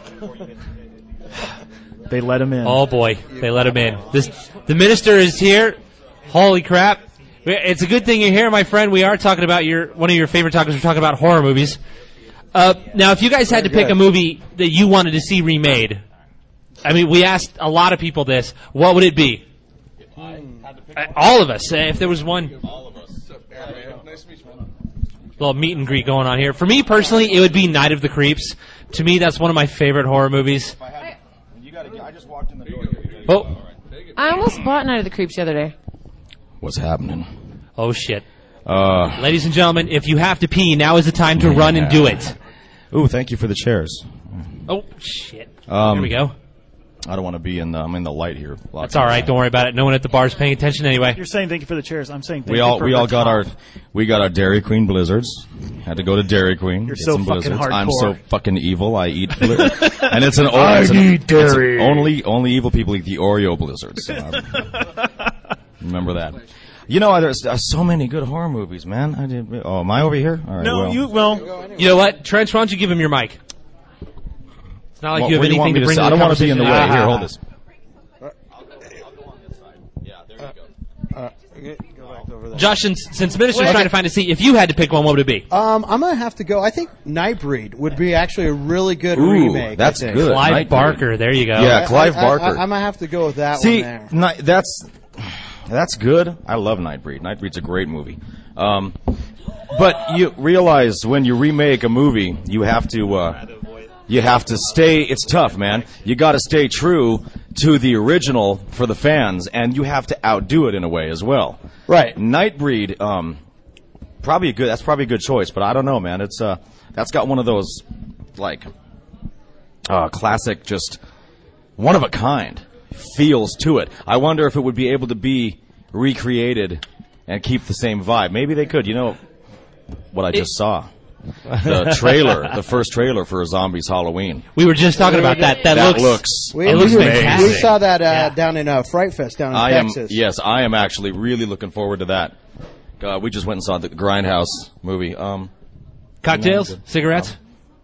They let him in. Oh boy, they let him in. This, the minister is here. Holy crap. It's a good thing you're here, my friend. We are talking about your one of your favorite topics. We're talking about horror movies. Uh, now, if you guys had to pick good. a movie that you wanted to see remade, I mean, we asked a lot of people this. What would it be? Uh, all of us. Uh, if there was one. All of us. Nice to meet you, man. Little meet and greet going on here. For me personally, it would be Night of the Creeps. To me, that's one of my favorite horror movies. I just walked in the door. Oh, I almost bought Night of the Creeps the other day. What's happening? oh shit. Uh, Ladies and gentlemen, if you have to pee, now is the time to run and do it. ooh, thank you for the chairs. Oh, shit. Um, Here we go. I don't want to be in the. I'm in the light here. That's all right. Don't worry about it. No one at the bar is paying attention anyway. You're saying thank you for the chairs. I'm saying thank We you all for we all the got top. our we got our Dairy Queen blizzards. Had to go to Dairy Queen. You're get so some fucking blizzards. I'm hardcore. so fucking evil. I eat bli- and it's an I it's an- eat it's an- dairy. only only evil people eat the Oreo blizzards. So I'm- remember that. You know, there's, there's so many good horror movies, man. I did. Oh, am I over here? All right. No, well. you, well, You know what? Trench, why don't you give him your mic? It's not like What- you have what do you want anything me to to bring say? to I the don't want to be in the way. conversation. Here, hold this. Josh, since, since Minister's Wait. trying to find a seat, if you had to pick one, what would it be? Um, I'm gonna have to go. I think Nightbreed would be actually a really good Ooh, remake. that's I think. good. Clive Nightbreed. Barker. There you go. Yeah, I- Clive I, Barker. I, am gonna have to go with that See, one there. Ni- that's that's good. I love Nightbreed. Nightbreed's a great movie. Um, but you realize when you remake a movie, you have to uh, you have to stay. It's tough, man. You got to stay true to the original for the fans, and you have to outdo it in a way as well. Right. Nightbreed, um, probably a good. That's probably a good choice, but I don't know, man. It's uh, that's got one of those like uh, classic, just one of a kind feels to it. I wonder if it would be able to be recreated and keep the same vibe. Maybe they could. You know what I just saw? The trailer, the first trailer for Zombies Halloween. We were just talking about that. That, That looks, looks We, it looks we, fantastic. we saw that uh, Yeah. down in uh, Fright Fest down in I am Texas. yes, I am actually really looking forward to that. Uh, we just went and saw the Grindhouse movie. Um, Cocktails, cigarettes.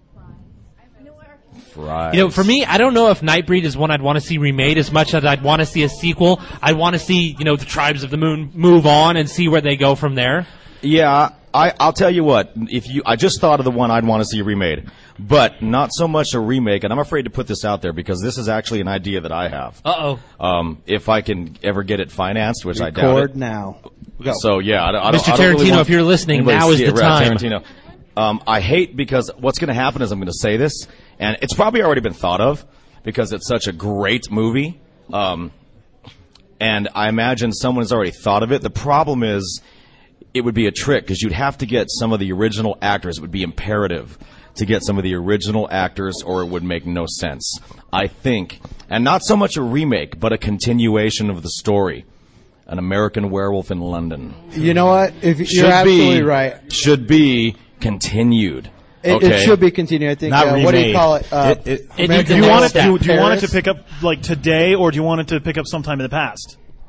right. You know, for me, I don't know if Nightbreed is one I'd want to see remade as much as I'd want to see a sequel. I'd want to see, you know, the Tribes of the Moon move on and see where they go from there. Yeah, I, I'll tell you what. If you, I just thought of the one I'd want to see remade, but not so much a remake. And I'm afraid to put this out there because this is actually an idea that I have. Uh oh. Um, if I can ever get it financed, which I doubt Record it. now. Go. So yeah, I, don't- I don't, Mister I don't really Tarantino, want if you're listening, anybody to now is see the it. Right, time. Tarantino. Um, I hate because what's going to happen is I'm going to say this, and it's probably already been thought of because it's such a great movie. Um, and I imagine someone has already thought of it. The problem is it would be a trick because you'd have to get some of the original actors. It would be imperative to get some of the original actors or it would make no sense. I think, and not so much a remake, but a continuation of the story. An American Werewolf in London. You know what? If you're Should absolutely be, right. Should be continued. It, okay. it should be continued. I think. Not Uh, what do you remade. call it? Uh, It- it- It American needs do you the want next it? Werewolf Do, in do you want it to Paris? pick up like today, or do you want it to pick up sometime in the past?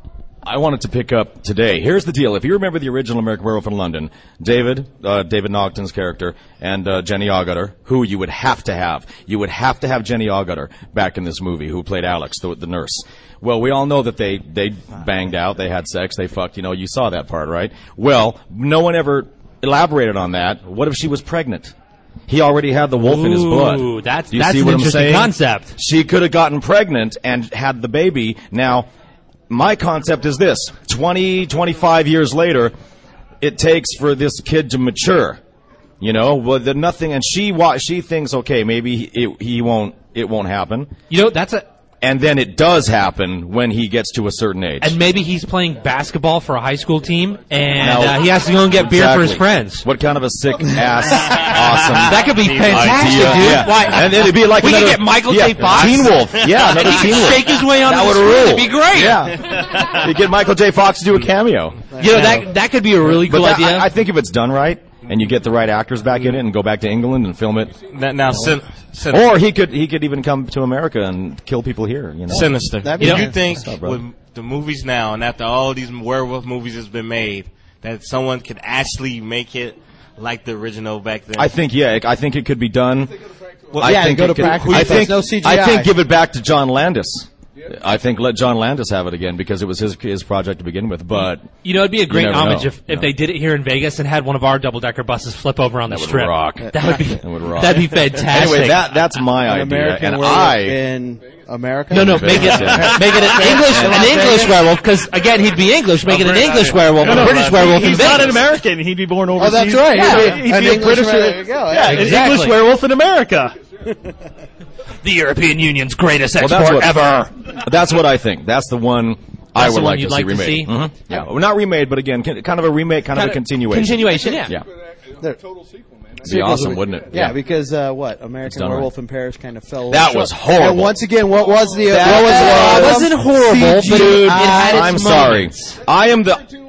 I wanted to pick up today. Here's the deal. If you remember the original American Werewolf in London, David, uh, David Naughton's character, and uh, Jenny Agutter, who you would have to have. You would have to have Jenny Agutter back in this movie, who played Alex, the, the nurse. Well, we all know that they, they banged out, they had sex, they fucked, you know, you saw that part, right? Well, no one ever elaborated on that. What if she was pregnant? He already had the wolf in his blood. Ooh, that's, Do you that's see an what I'm interesting saying? concept. She could have gotten pregnant and had the baby. Now, my concept is this. twenty, twenty-five years later, it takes for this kid to mature. You know, well, the nothing, and she wa- she thinks, okay, maybe he, it, he won't, it won't happen. You know, that's a... And then it does happen when he gets to a certain age. And maybe he's playing basketball for a high school team, and Now- uh, he has to go and get beer for his Exactly. friends. What kind of a sick ass, awesome That could be fantastic, idea. dude. Yeah. Why? And then it'd be like we could another, get Michael yeah, J. Fox. Teen Wolf. Yeah, another And he Teen could Wolf. shake his way on That the would screen. rule. It'd be great. Yeah. You get Michael J. Fox to do a cameo. You know, that that could be a really But cool that, idea. I, I think if it's done right, and you get the right actors back in it, and go back to England and film it, Now, now sin- sin- or he could he could even come to America and kill people here. You know, Sinister. That'd Do be you nice. think What's up, brother? with the movies now, and after all these werewolf movies has been made, that someone could actually make it like the original back then? I think yeah, I think it could be done. Well, I yeah, think go it to could- practical I effects, think no C G I. I think give it back to John Landis. I think let John Landis have it again because it was his his project to begin with. But You know, it'd be a great never homage know. if, if No. they did it here in Vegas and had one of our double-decker buses flip over on the That would strip. rock. That would be, That would rock. that'd be fantastic. anyway, that that's my An idea, American and werewolf I in America. no, no, make it Yeah. make it an English an English werewolf because again he'd be English. Make it an English werewolf, and a British werewolf in He's Vegas. not an American. He'd be born Oh, overseas. that's right. Yeah, He'd be he'd an be a English British. werewolf. There you go. Yeah, an Exactly. English werewolf in America. The European Union's greatest Well, export that's what- ever. That's what I think. That's the one I That's would the one like you'd to like to see remade. see? Mhm. Yeah, well, not remade, but again, kind kind of a remake, kind, of a continuation. Continuation, yeah. Yeah, There- Total sequel, man. it'd be awesome, wouldn't it? Yeah, because uh, what American done Werewolf in Paris kind of fell. That short. was horrible. And once again, what was the? That what was was- the? It wasn't horrible, but it, it had its I'm sorry. moments. I am the.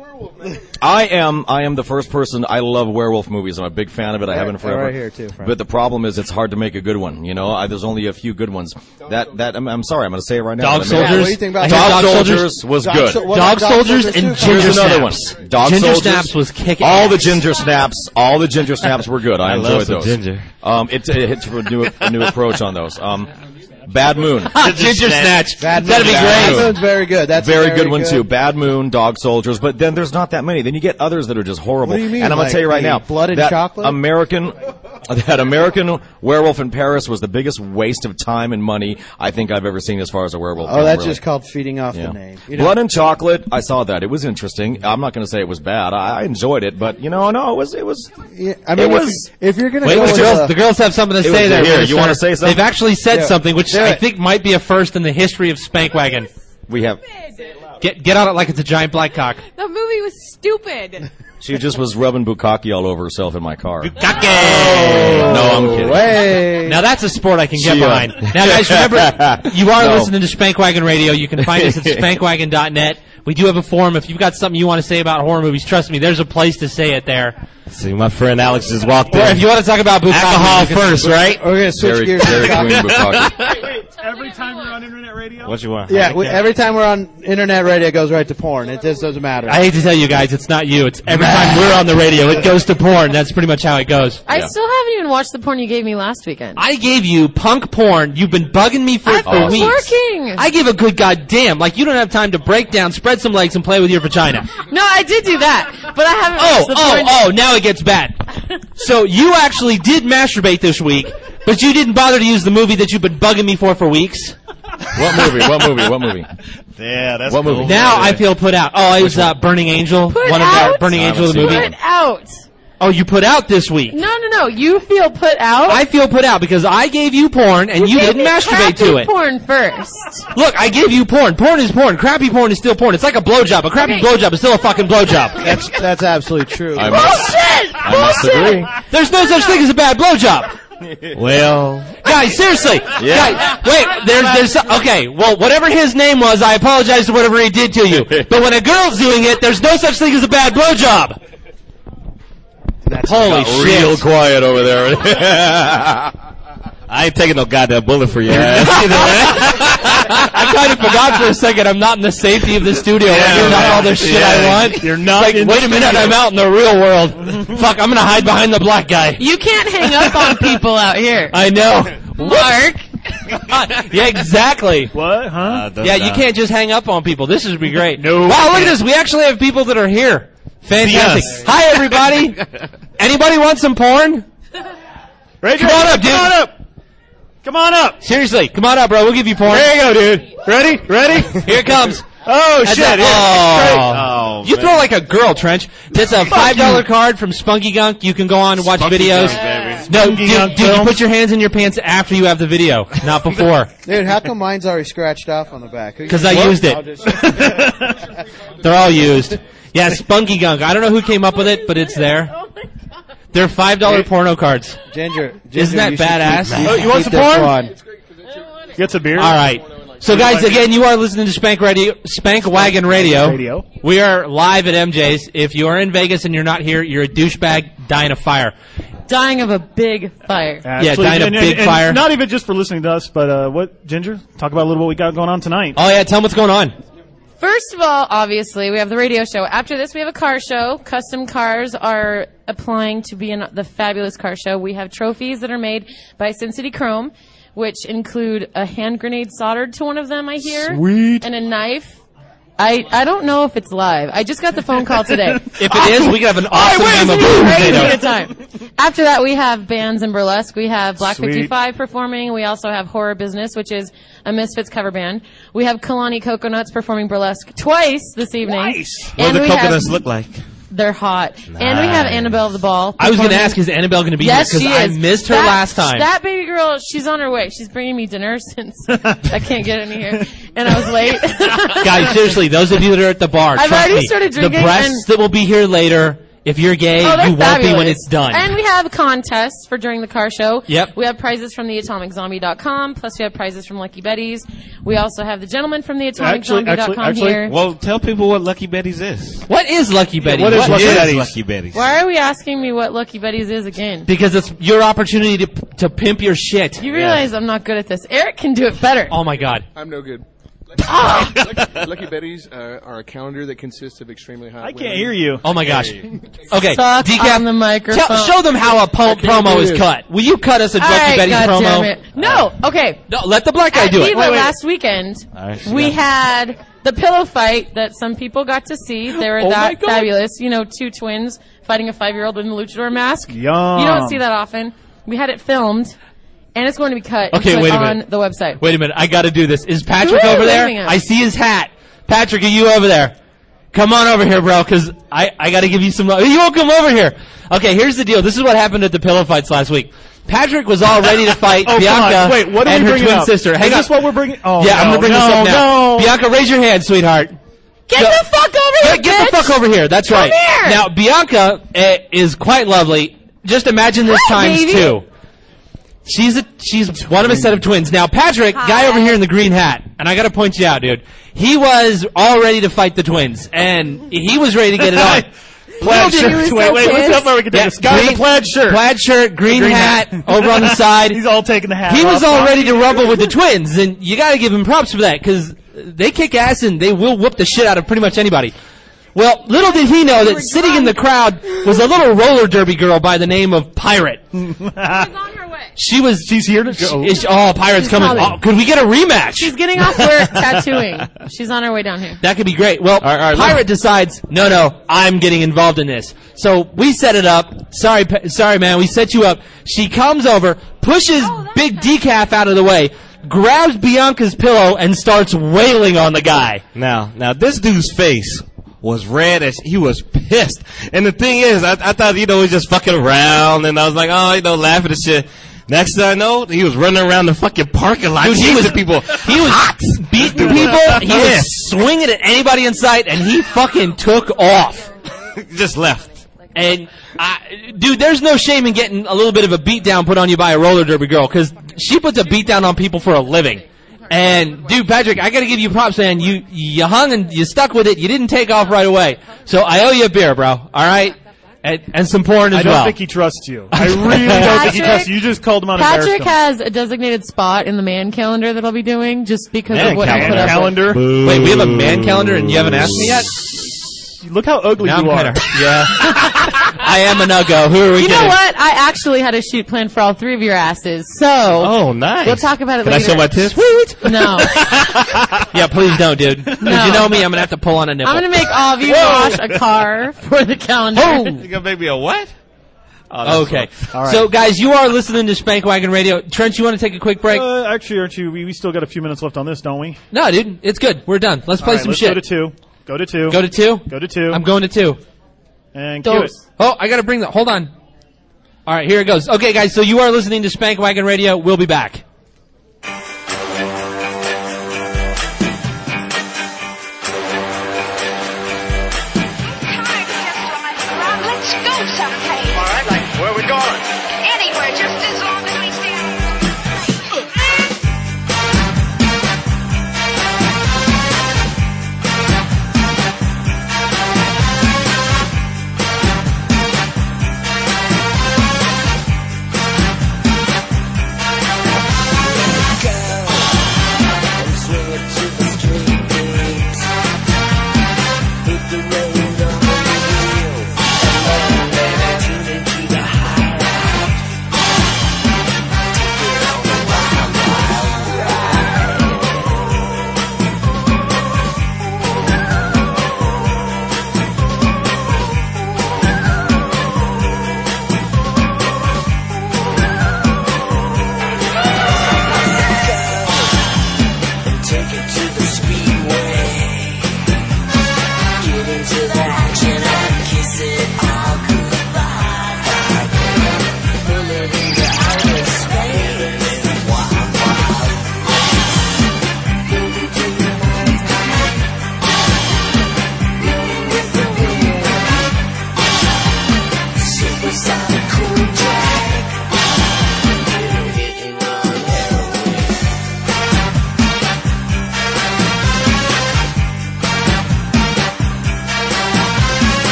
I am I am the first person. I love werewolf movies. I'm a big fan of it. I have been Right, forever. right here, too, Frank. But the problem is, it's hard to make a good one. You know, I, there's only a few good ones. That that I'm, I'm sorry. I'm going to say it right now. Dog I mean, Soldiers. Yeah, what do you think about I Dog, hear Dog Soldiers, Soldiers was Dog good. Sol- what Dog about Soldiers Soldiers and too? Ginger Here's another Snaps. one. Dog Ginger Soldiers. Snaps was kicking All the ass. Ginger Snaps. All the Ginger Snaps were good. I, I enjoyed love some those. ginger. Um, it, it hits for a new, a new approach on those. Um, Bad Moon. Ginger Snatch. Bad That'd be Moon. Bad Bad great. Moon. Moon's very good. That's Very, very good one too. Bad Moon, Dog Soldiers, but then there's not that many. Then you get others that are just horrible. What do you mean, And I'm like gonna tell you right the now, Blood and that Chocolate? American, that American Werewolf in Paris was the biggest waste of time and money I think I've ever seen as far as a werewolf. Oh, film, that's really. just called feeding off Yeah. the name. You know, Blood and Chocolate. I saw that. It was interesting. I'm not going to say it was bad. I, I enjoyed it, but you know, no, it was. It was. yeah, I mean, it if- was- if you're going to Wait, go the with girls, a- the girls have something to It say was- there. here, Mister you wanna say something? They've actually said Yeah. something, which Do I it. think might be a first in the history of Spankwagon. We have. Get get on it like it's a giant black cock. The movie was stupid. She just was rubbing bukkake all over herself in my car. Kake! No, I'm kidding. way. Now that's a sport I can get She, uh, behind. Now guys, remember, you are No. listening to Spankwagon Radio. You can find us at spankwagon dot net. We do have a forum. If you've got something you want to say about horror movies, trust me, there's a place to say it there. See, my friend Alex just walked Or if in. you want to talk about bukkake, Alcohol you can- first, right? We're going to switch Dairy, gears. Dairy to Queen bukkake. Wait, every time we're on internet radio? What you want? Yeah, we, every time we're on internet radio, it goes right to porn. It just doesn't matter. I hate to tell you guys, it's not you. It's every time we're on the radio, it goes to porn. That's pretty much how it goes. I Yeah. still haven't even watched the porn you gave me last weekend. I gave you punk porn. You've been bugging me for, I've for been weeks. working. I give a good goddamn. Like, you don't have time to break down, spread some legs, and play with your vagina. No, I did do that, but I haven't Oh, watched the oh, porn. oh, now it gets bad. So you actually did masturbate this week, but you didn't bother to use the movie that you've been bugging me for for weeks. What movie? What movie? What movie? Yeah, that's What cool. movie? Now I feel put out. Oh, it was uh, Burning Angel. Put one of out? the Burning I Angel, the haven't movie. seen Put out. Oh, you put out this week. No, no, no. You feel put out. I feel put out because I gave you porn and you, gave didn't me masturbate crappy to it. Porn first. Look, I gave you porn. Porn is porn. Crappy porn is still porn. It's like a blowjob. A crappy Okay. blowjob is still a fucking blowjob. That's that's absolutely true. I must, Bullshit. I must Bullshit. agree. There's no such thing as a bad blowjob. Well, Guys, seriously. Yeah. Guys, wait, there's, there's, okay, well, whatever his name was, I apologize for whatever he did to you. But when a girl's doing it, there's no such thing as a bad blowjob. Holy Got shit. real quiet over there. I I ain't taking no goddamn bullet for your ass. I kind of forgot for a second I'm not in the safety of the studio. Yeah, I not all the shit yeah. I want. You're not. Like, in wait the a minute, studio. I'm out in the real world. Fuck, I'm gonna hide behind the black guy. You can't hang up on people out here. I know. Mark. Yeah, exactly. What? Huh? Uh, does Yeah, you not. can't just hang up on people. This would be great. No. Wow, look at this. We actually have people that are here. Fantastic. Yes. Hi, everybody. Anybody want some porn? Raise Come your on hand. up, dude. Come on up. Come on up. Seriously, come on up, bro. We'll give you porn. There you go, dude. Ready? Ready? Here it comes. Oh, That's shit. a- Yeah. oh. Oh, You man. throw like a girl, Trench. That's a five dollar card from Spunky Gunk. You can go on and watch Spunky videos. Gunk, baby. No, Spunky dude, Gunk dude, you films. put your hands in your pants after you have the video, not before. Dude, how come mine's already scratched off on the back? Because I used it. They're all used. Yeah, Spunky Gunk. I don't know who came up with it, but it's there. They're five dollar porno cards. Ginger, Ginger, Isn't that you should badass? keep- Oh, you want keep some this porn? one. Get some beer. All right. So, guys, again, you are listening to Spank Radio, Spank Wagon Radio. Radio. We are live at M J's. If you are in Vegas and you're not here, you're a douchebag dying of fire. Dying of a big fire. Yeah, dying of and- big and fire. Not even just for listening to us, but uh, what, Ginger? Talk about a little what we got going on tonight. Oh, yeah, tell them what's going on. First of all, obviously, we have the radio show. After this, we have a car show. Custom cars are applying to be in the fabulous car show. We have trophies that are made by Sin City Chrome, which include a hand grenade soldered to one of them, I hear. Sweet. And a knife. I, I don't know if it's live. I just got the phone call today. If it is, we could have an awesome game of Crazy potato. good time. After that, we have bands in burlesque. We have Black Sweet. fifty-five performing. We also have Horror Business, which is a Misfits cover band. We have Kalani Coconuts performing burlesque twice this evening. Nice. What And do the we coconuts have, look like? they're hot. And we have Annabelle the Ball. I was going to performing- ask, is Annabelle going to be Yes, here? she Because is. I missed her That- last time. That baby girl, she's on her way. She's bringing me dinner since I can't get any here, and I was late. Guys, seriously, those of you that are at the bar, I've trust already me, started drinking, the breasts and- that will be here later, if you're gay, Oh, they're you won't fabulous. be when it's done. And we have contests for during the car show. Yep. We have prizes from the atomic zombie dot com, plus we have prizes from Lucky Betty's. We also have the gentleman from the atomic Actually- zombie dot com actually- here. Well, tell people what Lucky Betty's is. What is Lucky Betty? what is Lucky What is Betty's? Lucky Betty's? Why are we asking me what Lucky Betty's is again? Because it's your opportunity to to pimp your shit. You realize I'm not good at this. Eric can do it better. Oh my god. I'm no good. Ah! Lucky, Lucky Betty's uh, are a calendar that consists of extremely hot I can't women. hear you. Oh my gosh. Okay, Suck decaf. on the microphone. Tell, show them how a po- promo do is it. cut. Will you cut us a All Lucky right, Betty's God promo? damn it. No, okay. No, let the black guy At do it. Viva Wait, wait. last weekend, right, she we got it. had the pillow fight that some people got to see. They were Oh my that God. fabulous. You know, two twins fighting a five-year-old in a luchador mask. Yum. You don't see that often. We had it filmed, and it's going to be cut and Okay, put wait a on minute. the website. Wait a minute, I got to do this. Is Patrick Who are you over there? waving at? I see his hat. Patrick, are you over there? Come on over here, bro, because I, I got to give you some love. You won't come over here. Okay, here's the deal. This is what happened at the pillow fights last week. Patrick was all ready to fight Oh, Bianca God. Wait, what are and we her bringing twin up? sister. Hang Is on. this what we're bringing? Oh, yeah, I'm no, going to bring no, this up now. no. Bianca, raise your hand, sweetheart. Get Go- the fuck over here, Get, get bitch! the fuck over here. That's right. here. Now, Bianca uh, is quite lovely. Just imagine this Hi, times baby. two. She's a, she's one of a set of twins. Now, Patrick, guy over here in the green hat, and I got to point you out, dude. He was all ready to fight the twins, and he was ready to get it on. Plaid Little shirt. did he was Wait, so wait, what's pissed. up where we can do Yeah, this? Guy with green- the plaid shirt. Plaid shirt, green, Green hat, hat. over on the side. He's all taking the hat He was off. all ready to rumble with the twins, and you got to give him props for that because they kick ass and they will whoop the shit out of pretty much anybody. Well, little did he know that sitting in the crowd was a little roller derby girl by the name of Pirate. She's on her way. She was. She's here to go. Is, oh, Pirate's She's coming. coming. Oh, could we get a rematch? She's getting off work tattooing. She's on her way down here. That could be great. Well, right, all right, Pirate decides, no, no, I'm getting involved in this. So we set it up. Sorry, pa- sorry, man, we set you up. She comes over, pushes Oh, that's Big nice. Decaf out of the way, grabs Bianca's pillow, and starts wailing on the guy. Now, now this dude's face was red as he was pissed. And the thing is, I, I thought, you know, he was just fucking around, and I was like, oh, you know, laughing and shit. Next thing I know, he was running around the fucking parking lot, Dude, he chasing was people. He was beating people. He was swinging at anybody in sight, and he fucking took off. just left. And I, dude, there's no shame in getting a little bit of a beat down put on you by a roller derby girl because she puts a beat down on people for a living. And dude, Patrick, I got to give you props, man. You you hung and you stuck with it. You didn't take off right away. So I owe you a beer, bro. All right. And, and some porn as I don't well. think he trusts you. I really don't think he trusts you. You just called him out. Patrick has a designated spot in the man calendar that I'll be doing just because Man of what calendar. I put up calendar. with. Wait, we have a man calendar and you haven't asked me yet? Look how ugly Now you I'm are. kinda, yeah. I am a nuggo. Who are we You kidding? know what? I actually had a shoot planned for all three of your asses. So Oh, nice. we'll talk about it Can later. I show my tits? Sweet. No. Yeah, please don't, dude. Because No. you know me, I'm going to have to pull on a nipple. I'm going to make all of you wash a car for the calendar. You gonna make me a what? Oh, Okay. All right. So, guys, you are listening to Spank Wagon Radio. Trent, you want to take a quick break? Uh, actually, aren't you? We, we still got a few minutes left on this, don't we? No, dude. It's good. We're done. Let's play All right, some let's shit. Go to two. Go to two. Go to two? Go to two. I'm going to two. And cue it. Dose. Oh, I got to bring that. Hold on. All right, here it goes. Okay, guys, so you are listening to Spank Wagon Radio. We'll be back. Let's go someplace. All right, like, where are we going? Anywhere, just as long as we stay on the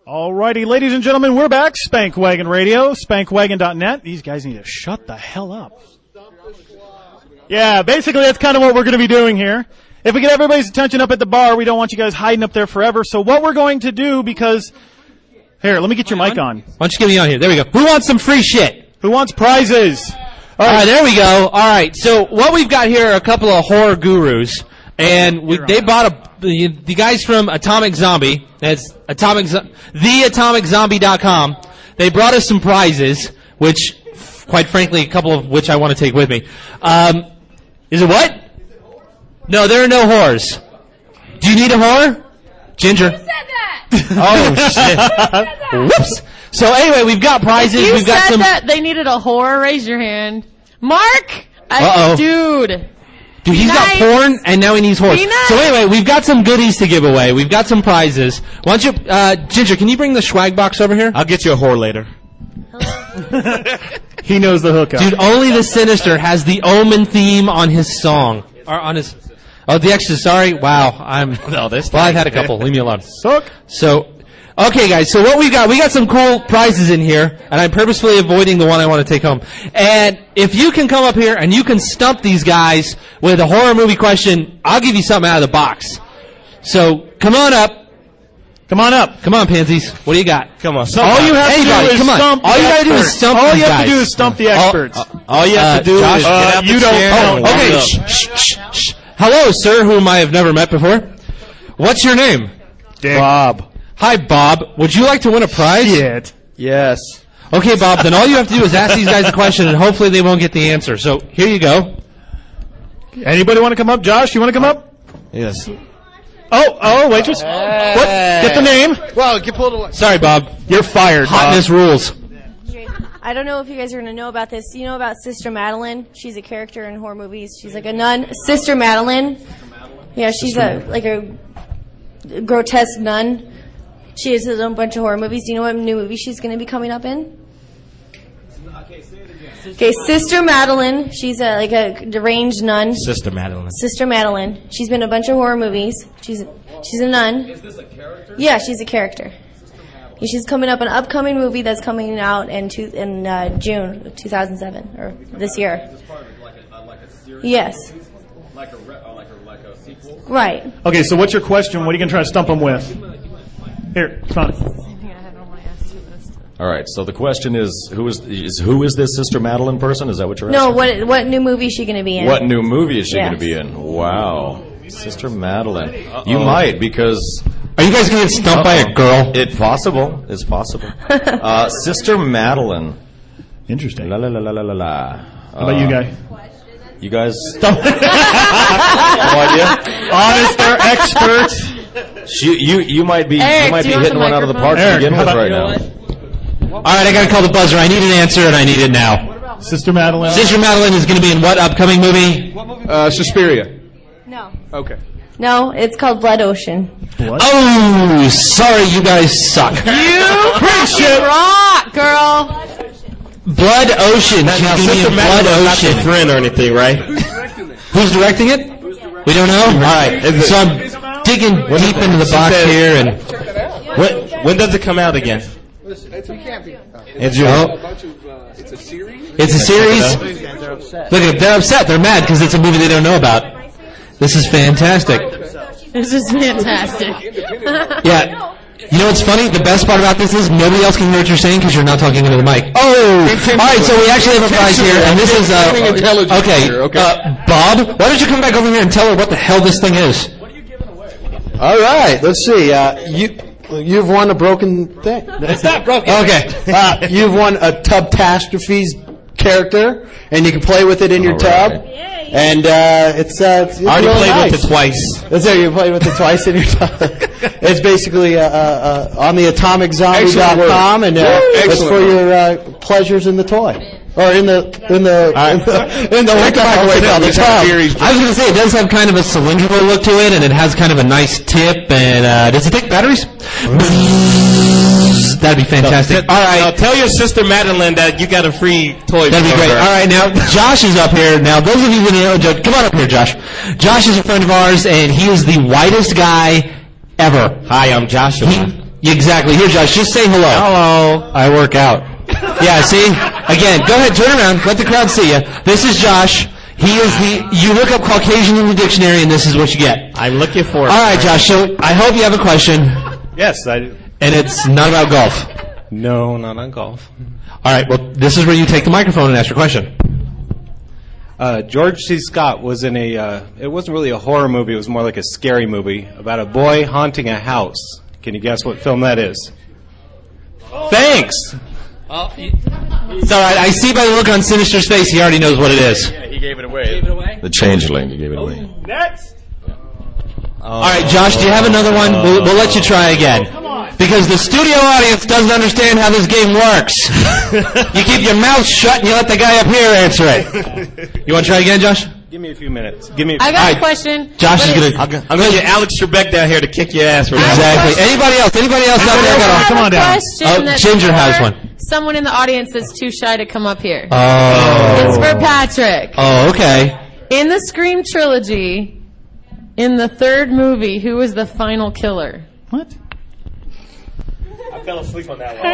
Alrighty, ladies and gentlemen, we're back. Spank Wagon Radio, spank wagon dot net. These guys need to shut the hell up. Yeah, basically that's kind of what we're going to be doing here. If we get everybody's attention up at the bar, we don't want you guys hiding up there forever. So what we're going to do, because... Here, let me get your mic on. Why don't you get me on here? There we go. Who wants some free shit? Who wants prizes? All right, there we go. All right, so what we've got here are a couple of horror gurus, and we, they bought a the, the guys from Atomic Zombie. That's Atomic the atomic zombie dot com. They brought us some prizes, which, quite frankly, a couple of which I want to take with me. Um, is it what? No, there are no whores. Do you need a whore, Ginger? Who said that? Oh shit! Whoops. So anyway, we've got prizes. If you we've got said some. that they needed a whore, raise your hand. Mark! I, Uh-oh. Dude. Dude, he's Nice. got porn, and now he needs horse. Be nice. So anyway, we've got some goodies to give away. We've got some prizes. Why don't you, uh, Ginger, can you bring the swag box over here? I'll get you a whore later. He knows the hookup. Dude, only the Sinister has the Omen theme on his song. Or on his... Oh, the extra, sorry. Wow, I'm... No, this Well, I've had a couple. Leave me alone. Suck. So... Okay, guys, so what we got, we got some cool prizes in here, and I'm purposefully avoiding the one I want to take home. And if you can come up here and you can stump these guys with a horror movie question, I'll give you something out of the box. So, come on up. Come on up. Come on, pansies. What do you got? Come on. All you have Anybody, to do is come on. stump All the you gotta do is experts. stump All these you have to guys. do is stump the experts. All you have Uh, to do Josh, is uh, get out you the don't chair count. and Okay, walk shh, up. shh, shh, shh. Hello, sir, whom I have never met before. What's your name? Dick. Bob. Hi, Bob. Would you like to win a prize? Shit. Yes. Okay, Bob, then all you have to do is ask these guys a question, and hopefully they won't get the answer. So, here you go. Anybody want to come up? Josh, you want to come up? Yes. Oh, oh, waitress. What? Get the name. Well, get pulled away. Sorry, Bob. You're fired, Bob. Hotness rules. I don't know if you guys are going to know about this. You know about Sister Madeline? She's a character in horror movies. She's like a nun. Sister Madeline. Yeah, she's a like a grotesque nun. She has a bunch of horror movies. Do you know what new movie she's going to be coming up in? Okay, Sister Madeline. She's a like a deranged nun. Sister Madeline. Sister Madeline. She's been in a bunch of horror movies. She's she's a nun. Is this a character? Yeah, she's a character. Yeah, she's coming up an upcoming movie that's coming out in two, in uh, June of two thousand seven or this year. Yes. Like a, like a, like a sequel? Right. Okay, so what's your question? What are you going to try to stump them with? Here, come on. All right. So the question is, who is, is who is this Sister Madeline person? Is that what you're No, asking? what what new movie is she going to be in? What new movie is she Yes. going to be in? Wow, Sister Madeline. You might because. Are you guys going to get stumped by a girl? It's possible. It's possible. uh, Sister Madeline. Interesting. La la la la la la la. How about you, guy? You guys. no idea. Honest, they're experts. She, you you might be Eric, you might do be you want hitting the one out of the microphone? park to Eric, begin how with about- right you know now. All right, I got to call the buzzer. I need an answer, and I need it now. Sister Madeline. Sister Madeline is going to be in what upcoming movie? Uh, Suspiria. No. Okay. No, it's called Blood Ocean. Oh, sorry, you guys suck. You fucking rock, girl. Blood Ocean. She's Now, going to be Sister in Blood Madeline not your Ocean. friend or anything, right? Who's directing it? We don't know? All right. So I'm digging deep into the box said- here, and When, when does it come out again? It's, it's, it can't be. It's your. Oh. bunch of, uh, it's a series? it's a series. Look at them. They're upset. They're mad because it's a movie they don't know about. This is fantastic. This is fantastic. Yeah. You know what's funny? The best part about this is nobody else can hear what you're saying because you're not talking into the mic. Oh! All right, so we actually have a prize here, and this is, uh, okay, uh, Bob, why don't you come back over here and tell her what the hell this thing is? All right, let's see. Uh, you you've won a broken thing. It's not broken. Okay. Uh, you've won a Tubtastrophes character, and you can play with it in your All tub. right. And uh, it's uh, it's, it's I already really played nice. with it twice. That's it. You played with it twice in your tub. It's basically uh, uh, uh, on the atomic zombie dot com, and uh, it's Excellent for word. your uh, pleasures in the toy. Or in the in the in the, in the what the fuck is it called? The tub. I was going to say, it does have kind of a cylindrical look to it, and it has kind of a nice tip, and uh, does it take batteries? That'd be fantastic. All right. Now tell your sister Madeline that you got a free toy. That'd be from great. her. All right, now Josh is up here. Now, those of you who know, Josh, come on up here, Josh. Josh is a friend of ours, and he is the whitest guy ever. Hi, I'm Joshua. He, Exactly. Here, Josh, just say hello. Hello. I work out. Yeah, see? Again, go ahead, turn around. Let the crowd see you. This is Josh. He is the, you look up Caucasian in the dictionary and this is what you get. I'm looking for it. All right, Josh, so I hope you have a question. Yes, I do. And it's not about golf. No, not on golf. All right, well, this is where you take the microphone and ask your question. Uh, George C. Scott was in a, uh, it wasn't really a horror movie, it was more like a scary movie about a boy haunting a house. Can you guess what film that is? Thanks! It's all right. I see by the look on Sinister's face he already knows what it is. Yeah, he gave it away. Gave it away? The Changeling. He gave it away. Next. All right, Josh, do you have another one? We'll, we'll let you try again. Because the studio audience doesn't understand how this game works. You keep your mouth shut and you let the guy up here answer it. You want to try again, Josh? Give me a few minutes. Give me. I got All a right. question. Josh is What going to... I'm going to get Alex Trebek down here to kick your ass for that. Exactly. Anybody else? Anybody else out there? I Got Come have on a down. question Oh, that's Ginger for has one. Someone in the audience that's too shy to come up here. Oh. It's for Patrick. Oh, okay. In the Scream trilogy, in the third movie, who was the final killer? What? I fell asleep on that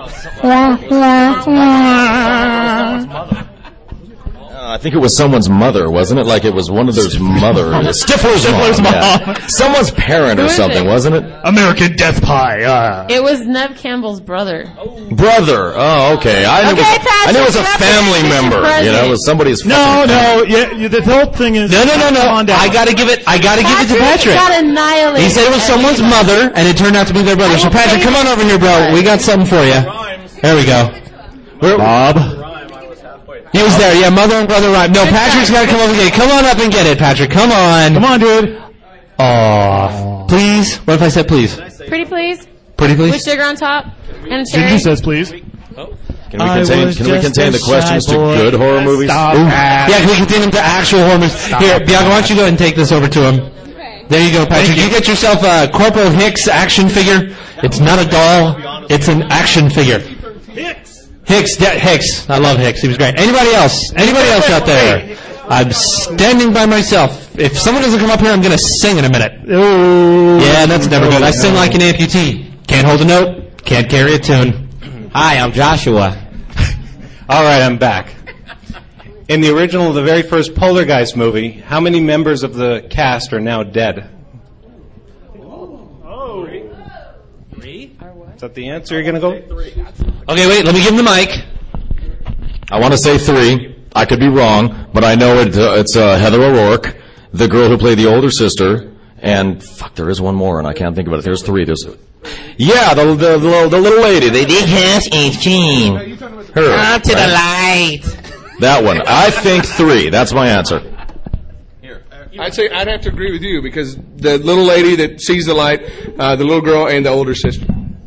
Wow. Uh, I think it was someone's mother, wasn't it? Like it was one of those mother. Stifler's, Stifler's mom. mom. Yeah. Someone's parent Who or is something, it? wasn't it? American Death Pie. Uh. It was Nev Campbell's brother. Brother. Oh, okay. I knew, Okay, it, was, I knew it was a Patrick, family you have to member. present. You know, it was somebody's. No, fucking no. family. Yeah, you, the whole thing is. No, no, no, no. Calm down. I got to give it. I got to give it to Patrick. got annihilated. He said it was someone's mother, and it turned out to be their brother. So, Patrick, come on over here, bro. We got something for you. There we go. We're, Bob. He was there. Yeah, mother and brother rhyme. No, Patrick's got to come over and get it. Come on up and get it, Patrick. Come on. Come on, dude. Aw. Please? What if I said please? Pretty please? Pretty please? With sugar on top? And a cherry? Ginger says please. Can we contain, can we contain the questions to good horror movies? Stop. Ooh. Yeah, can we continue them to actual horror movies? Here, Bianca, why don't you go ahead and take this over to him? There you go, Patrick. You. you get yourself a Corporal Hicks action figure. It's not a doll. It's an action figure. Hicks, yeah, Hicks. I love Hicks. He was great. Anybody else? Anybody else out there? I'm standing by myself. If someone doesn't come up here, I'm going to sing in a minute. Ooh. Yeah, that's never good. I sing like an amputee. Can't hold a note. Can't carry a tune. Hi, I'm Joshua. All right, I'm back. In the original, the very first Poltergeist movie, how many members of the cast are now dead? Three? Is that the answer you're going to go? Okay, wait. Let me give him the mic. I want to say three. I could be wrong, but I know it, uh, it's uh, Heather O'Rourke, the girl who played the older sister, and fuck, there is one more, and I can't think of it. There's three. There's, yeah, the the, the, little, the little lady. They did have eighteen. Her. Up to the light. That one. I think three. That's my answer. I'd say I'd have to agree with you because the little lady that sees the light, uh, the little girl, and the older sister.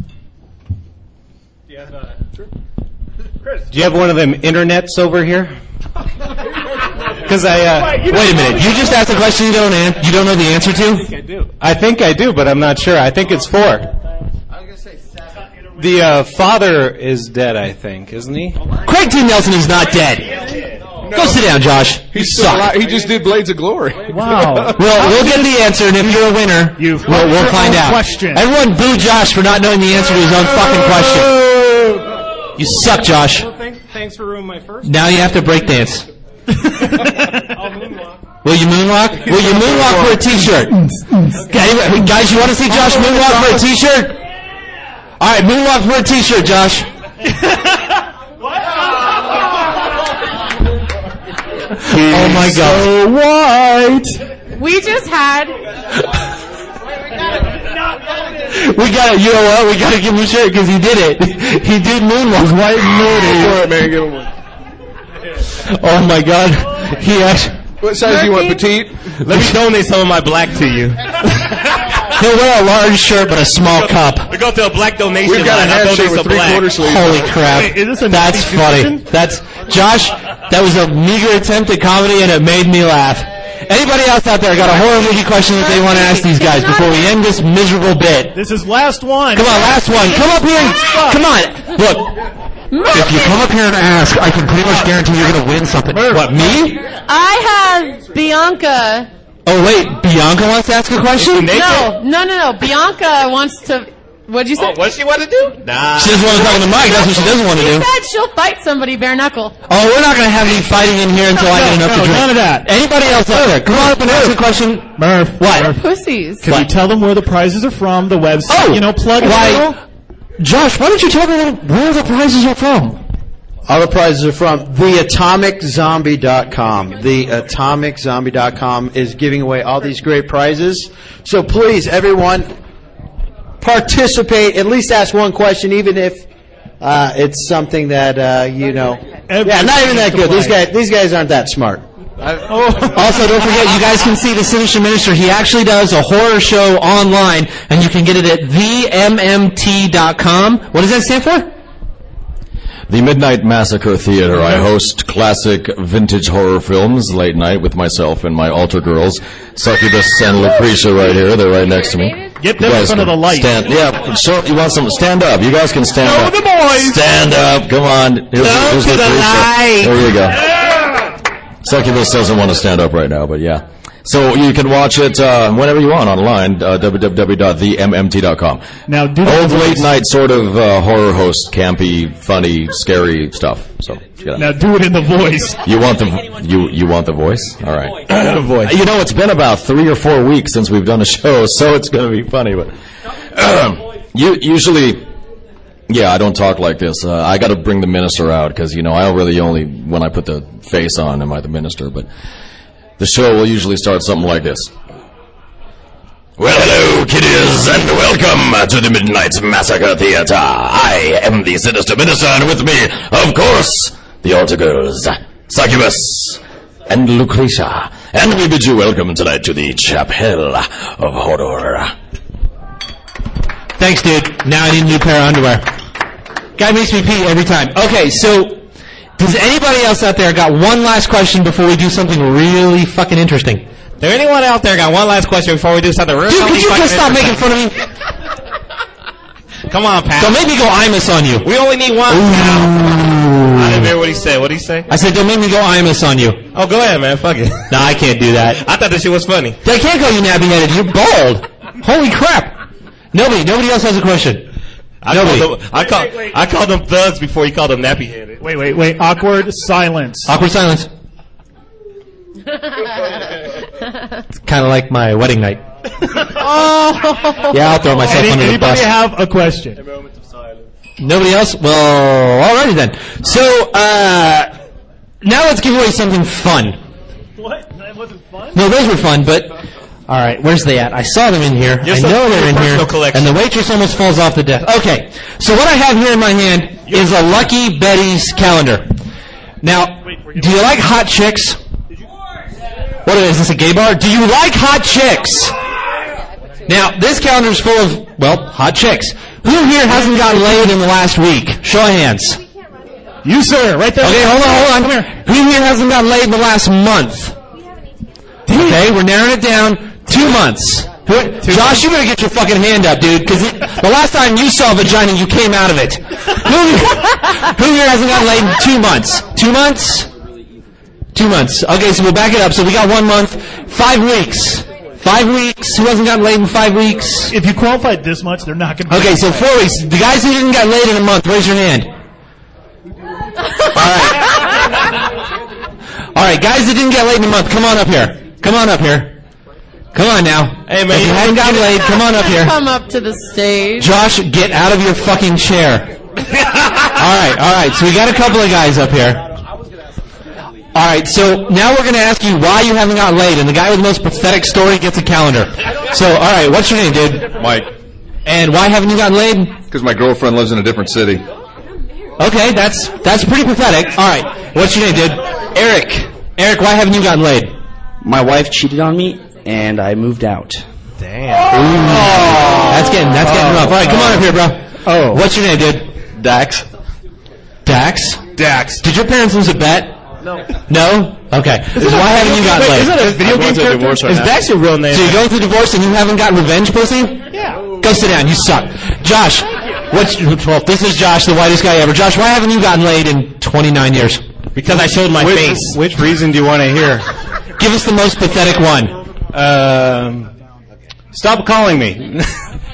Do you have one of them internets over here? Because I, uh, Wait a minute. You just asked a question you don't an- you don't know the answer to? I do. I think I do, but I'm not sure. I think it's four. I was going to say seven. The uh, father is dead, I think, isn't he? Craig T. Nelson is not dead. Go sit down, Josh. You He's still suck. alive. He just did Blades of Glory. Wow. Well, we'll get the answer, and if you're a winner, You've we'll, we'll your find own out. question. Everyone boo Josh for not knowing the answer to his own fucking question. You suck, Josh. Well, thank, thanks for ruining my first. Now you have to break dance. I'll moonwalk. Will you moonwalk? Will you moonwalk for a t-shirt? Okay, guys, you want to see Josh moonwalk for a t-shirt? All right, moonwalk for a t-shirt, Josh. Oh my God! So white. We just had... We got it. You know what? We got to give him a shirt because he did it. He did moonwalk. White All right, man, give him one. Oh my God! He actually. What size do you want, petite? Let me donate some of my black to you. He'll wear a large shirt but a small cup. We go to a black donation We've got a line. I'll hat donate shirt with some three black. quarter sleeves. Holy crap! Wait, is this a That's nasty funny. position? That's Josh. That was a meager attempt at comedy, and it made me laugh. Anybody else out there got a horror movie question that they want to ask these guys before we end this miserable bit? This is last one. Come on, last one. Come up here. And, come on. Look. If you come up here and ask, I can pretty much guarantee you're going to win something. What, me? I have Bianca. Oh, wait. Bianca wants to ask a question? No, no, no, no. Bianca wants to What'd you say? Oh, what she want to do? Nah. She doesn't want to talk to Mike. That's what she doesn't want to She do. said she'll fight somebody bare knuckle. Oh, we're not going to have any fighting in here until I get enough to drink. None of that. Anybody else out there? Come on up and ask a question. Murph. What? Pussies. Can you tell them where the prizes are from, the website? Oh, you know, plug it why- a little? Josh, why don't you tell me where the prizes are from? All the prizes are from the atomic zombie dot com. the atomic zombie dot com is giving away all these great prizes. So please, everyone, participate. At least ask one question, even if uh, it's something that, uh, you know. Yeah, not even that good. These guys, these guys aren't that smart. Also, don't forget, you guys can see the Sinister Minister. He actually does a horror show online, and you can get it at the m m t dot com. What does that stand for? The Midnight Massacre Theater. I host classic vintage horror films late night with myself and my altar girls, Succubus and Lucretia right here. They're right next to me. Get You them in guys front of can the light. Stand, yeah, so you want some? Stand up. You guys can stand Show up. the boys. Stand up. Come on. Here's, Go here's to the Lucretia. light. There you go. Succubus doesn't want to stand up right now, but yeah. So you can watch it uh, whenever you want online, uh, w w w dot the m m t dot com. Now, do the Old voice. late night sort of uh, horror host, campy, funny, scary stuff. So you gotta- Now do it in the voice. you want the you you want the voice? All right. The voice. You know, it's been about three or four weeks since we've done a show, so it's going to be funny. But you usually, yeah, I don't talk like this. Uh, I got to bring the minister out because you know I really only when I put the face on am I the minister. But the show will usually start something like this. Well, hello, kiddies, and welcome to the Midnight Massacre Theater. I am the Sinister Minister, and with me, of course, the altar girls, Succubus and Lucretia. And we bid you welcome tonight to the Chapel of Horror. Thanks, dude. Now I need a new pair of underwear. Guy makes me pee every time. Okay, so does anybody else out there got one last question before we do something really fucking interesting? There anyone out there got one last question before we do something really Dude, could you fucking just stop making interesting? fun of me? Come on, Pat. Don't make me go Imus on you. We only need one. I didn't hear what he said. What did he say? I said, don't make me go Imus on you. Oh, go ahead, man. Fuck it. No, I can't do that. I thought this shit was funny. I can't go, you nappy-headed. You're bald. Holy crap. Nobody, nobody else has a question. I Nobody. called them, I called, I called them thugs before he called them nappy-headed. Wait, wait, wait. Awkward silence. Awkward silence. It's kind of like my wedding night. Oh. Yeah, I'll throw myself Any, under the anybody bus. have a question? Nobody else? Well, alrighty then. So, uh, now let's give away something fun. What? That wasn't fun? No, those were fun, but, alright, where's they at? I saw them in here. You're I so- know they're in your here. personal collection. And the waitress almost falls off the desk. Okay, so what I have here in my hand is a Lucky Betty's calendar. Now, do you like hot chicks? What is this, a gay bar? Do you like hot chicks? Now, this calendar is full of, well, hot chicks. Who here hasn't gotten laid in the last week? Show of hands. You, sir, right there. Okay, hold on, hold on. Come here. Who here hasn't gotten laid in the last month? Okay, we're narrowing it down. Two months. Who, Josh, you better get your fucking hand up, dude, because the last time you saw a vagina, you came out of it. Who, who here hasn't gotten laid in two months? Two months? Two months. Okay, so we'll back it up. So we got one month. Five weeks. Five weeks. Who hasn't gotten laid in five weeks? If you qualified this much, they're not going to. Okay, so four weeks. The guys who didn't get laid in a month, raise your hand. All right. All right, guys that didn't get laid in a month, come on up here. Come on up here. Come on now. Hey, man. If you hadn't gotten laid, come on up here. Come up to the stage. Josh, get out of your fucking chair. All right, all right. So we got a couple of guys up here. All right, so now we're going to ask you why you haven't gotten laid, and the guy with the most pathetic story gets a calendar. So, all right, what's your name, dude? Mike. And why haven't you gotten laid? Because my girlfriend lives in a different city. Okay, that's that's pretty pathetic. All right, what's your name, dude? Eric. Eric, why haven't you gotten laid? My wife cheated on me, and I moved out. Damn. That's getting that's getting rough. All right, come on up here, bro. Oh. What's your name, dude? Dax. Dax? Dax. Did your parents lose a bet? No. No? Okay. Why haven't you gotten laid? Is that a video game character? divorce right Is now. Dax your real name? So you're going through divorce and you haven't gotten revenge, pussy? Yeah. Go sit down. You suck. Josh, what's well, this is Josh, the whitest guy ever. Josh, why haven't you gotten laid in twenty-nine years? Because I showed my which, face. Which reason do you want to hear? Give us the most pathetic one. Um, stop calling me.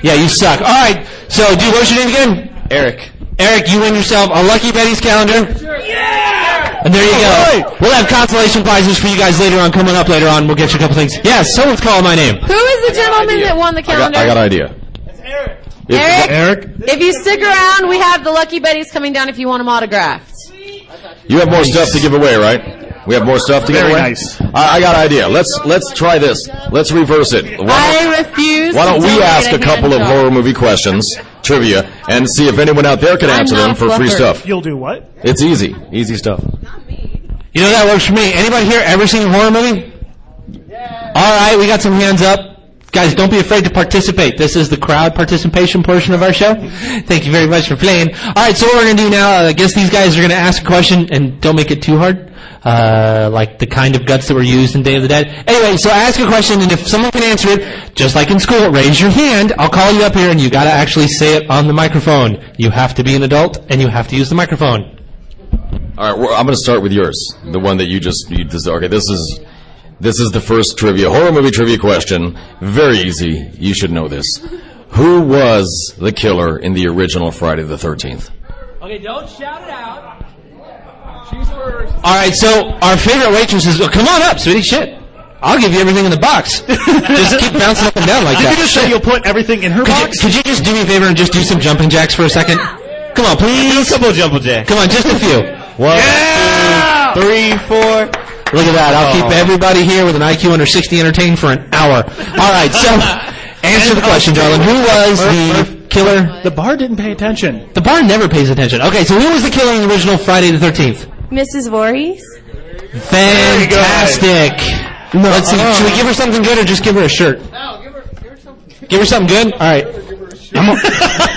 Yeah, you suck. All right. So, dude, what's your name again? Eric. Eric, you win yourself a Lucky Betty's calendar. Yeah! And there you go. We'll have consolation prizes for you guys later on, coming up later on. We'll get you a couple things. Yes, someone's calling my name. Who is the gentleman that won the I got, calendar? I got an idea. If- Eric? Eric? If you stick around, we have the Lucky Betties coming down if you want them autographed. You have more stuff to give away, right? We have more stuff to give Very away. nice. I, I got an idea. Let's let's try this. Let's reverse it. Why don't, I refuse why don't to we donate ask a a couple of hand horror movie questions, trivia, and see if anyone out there can I'm answer not them for free fluffer. stuff. You'll do what? It's easy, easy stuff. You know, that works for me. Anybody here ever seen a horror movie? Yeah. All right, we got some hands up. Guys, don't be afraid to participate. This is the crowd participation portion of our show. Thank you very much for playing. All right, so what we're going to do now, uh, I guess these guys are going to ask a question, and don't make it too hard, uh, like the kind of guts that were used in Day of the Dead. Anyway, so ask a question, and if someone can answer it, just like in school, raise your hand. I'll call you up here, and you got to actually say it on the microphone. You have to be an adult, and you have to use the microphone. All right, well, I'm going to start with yours, the one that you just. You, this, okay, this is this is the first trivia horror movie trivia question. Very easy. You should know this. Who was the killer in the original Friday the thirteenth? Okay, don't shout it out. She's first. All right, so our favorite waitress is. Oh, come on up, sweetie. Shit. I'll give you everything in the box. Just keep bouncing up and down like Did that. you just say you'll put everything in her could box? You, could you just do me a favor and just do some jumping jacks for a second? Come on, please. A couple of jumble jacks. Come on, just a few. One, Yeah! two, three, four. Look at that. I'll Oh. keep everybody here with an I Q under sixty entertained for an hour. All right, so answer the question, darling. Who was the killer? The bar didn't pay attention. The bar never pays attention. Okay, so who was the killer in the original Friday the thirteenth? Missus Voorhees. Fantastic. Let's see. Should we give her something good or just give her a shirt? No, give her, give her something. Give her something good? All right. I'm a-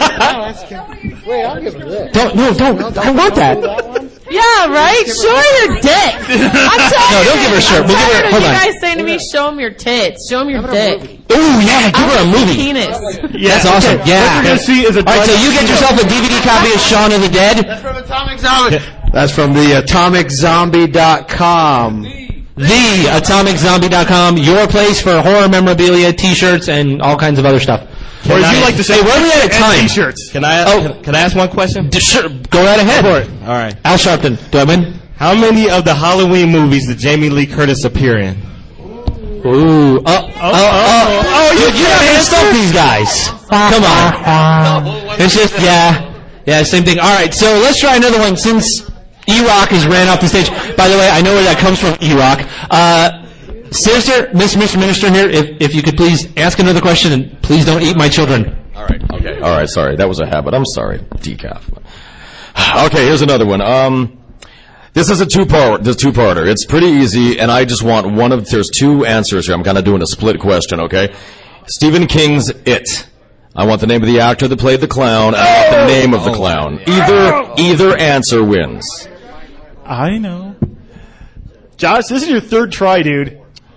Wait, I'll give her this. don't, no, don't. I want that. Yeah, right? Show her your dick. I'm tired. No, don't give her a shirt. I'm We'll give her- tired of hold you on. guys saying to me, show them your tits. Show them your dick. Ooh, yeah, give her a movie. Penis. Yeah, That's awesome. okay. Yeah. What you're going to see is a All right, so you get yourself a D V D copy of Shaun of the Dead. That's from Atomic Zombie. That's from the atomic zombie dot com. the atomic zombie dot com, your place for horror memorabilia, T-shirts, and all kinds of other stuff. Or as you like to say, hey, where are we at a and time? T-shirts. Can I? Oh. Can, can I ask one question? D- sure, go right ahead. All right. Al Sharpton, do I win? How many of the Halloween movies did Jamie Lee Curtis appear in? Ooh, oh, oh, oh, oh, oh you, you know how to stump these guys. Come on. It's just, yeah, yeah, same thing. All right, so let's try another one since E-Rock has ran off the stage. By the way, I know where that comes from, E-Rock. Uh, Sister, Miss Mister Minister here, if, if you could please ask another question and please don't eat my children. All right. Okay. All right. Sorry, that was a habit. I'm sorry. Decaf. Okay. Here's another one. Um, this is a two-part. This two-parter. It's pretty easy, and I just want one of. There's two answers here. I'm kind of doing a split question. Okay. Stephen King's It. I want the name of the actor that played the clown, and I want the name of the clown. Either either answer wins. I know. Josh, this is your third try, dude.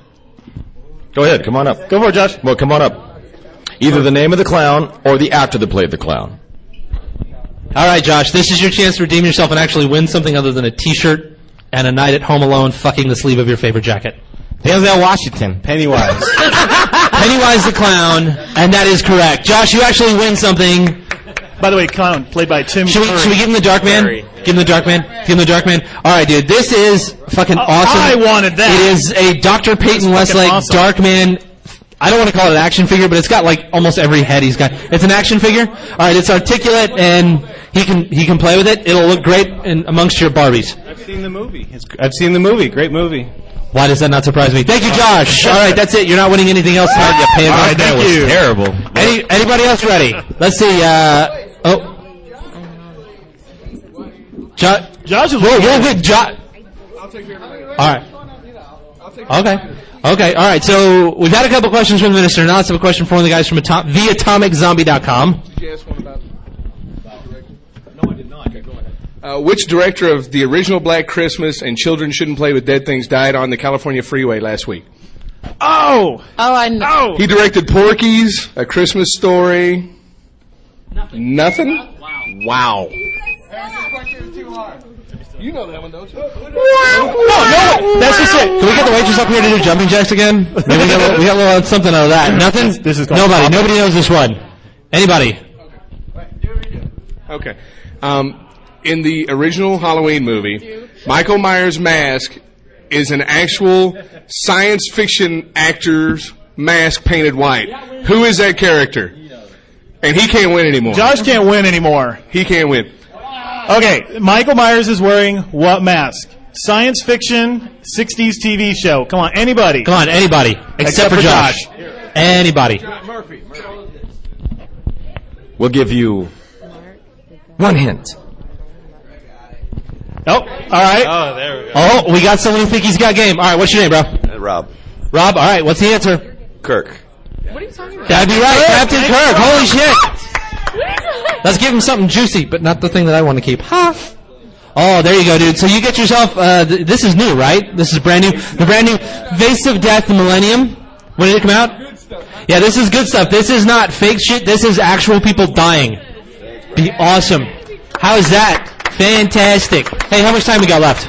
Go ahead. Come on up. Go for it, Josh. Well, come on up. Either the name of the clown or the actor that played the clown. All right, Josh, this is your chance to redeem yourself and actually win something other than a T-shirt and a night at home alone fucking the sleeve of your favorite jacket. Denzel Washington, Pennywise. Pennywise the clown, and that is correct. Josh, you actually win something. By the way, clown, played by Tim Should we, Curry. should we give him the Dark Man? Curry. Give him the Dark Man? Give him the Dark Man? Alright, dude, this is fucking Oh, awesome. I wanted that. It is a Doctor Peyton That's fucking Westlake awesome. Dark Man. I don't want to call it an action figure, but it's got like almost every head he's got. It's an action figure. Alright, it's articulate, and he can he can play with it. It'll look great in, amongst your Barbies. I've seen the movie. It's, I've seen the movie. Great movie. Why does that not surprise me? Thank you, Josh. Alright, that's it. You're not winning anything else tonight. You pay All right, that thank was you. Terrible. Any, anybody else ready? Let's see. Uh, oh. Jo- Josh is Whoa, looking whoa, at- wait, Jo- All right. Okay. Okay. All right. So we've had a couple questions from the minister. Now let's have a question from one of the guys from Atom- the atomic zombie dot com. Did you ask one about? No, I did not. Okay, go ahead. Uh, which director of the original Black Christmas and Children Shouldn't Play with Dead Things died on the California freeway last week? Oh! Oh, I know. He directed Porky's, A Christmas Story. Nothing. Nothing? Wow. You know that one, don't you? No, no, that's just it. Can we get the waitress up here to do jumping jacks again? Maybe we got, a little- we got a little something out of that. Nothing. This is called nobody. topic. Nobody knows this one. Anybody? Okay. Um, in the original Halloween movie, Michael Myers' mask is an actual science fiction actor's mask painted white. Who is that character? And he can't win anymore. Josh can't win anymore. He can't win. Okay, Michael Myers is wearing what mask? Science fiction, sixties T V show. Come on, anybody. Come on, anybody. Except, Except for, for Josh. Josh. Anybody. We'll give you one hint. Oh, all right. Oh, there we go. Oh, we got someone who think he's got game. All right, what's your name, bro? Uh, Rob. Rob, all right, what's the answer? Kirk. That'd be right, Captain Kirk. Holy shit. Let's give him something juicy, but not the thing that I want to keep. Ha! Oh, there you go, dude. So you get yourself, uh, th- this is new, right? This is brand new. The brand new Vase of Death Millennium. When did it come out? Yeah, this is good stuff. This is not fake shit. This is actual people dying. Be awesome. How is that? Fantastic. Hey, how much time we got left?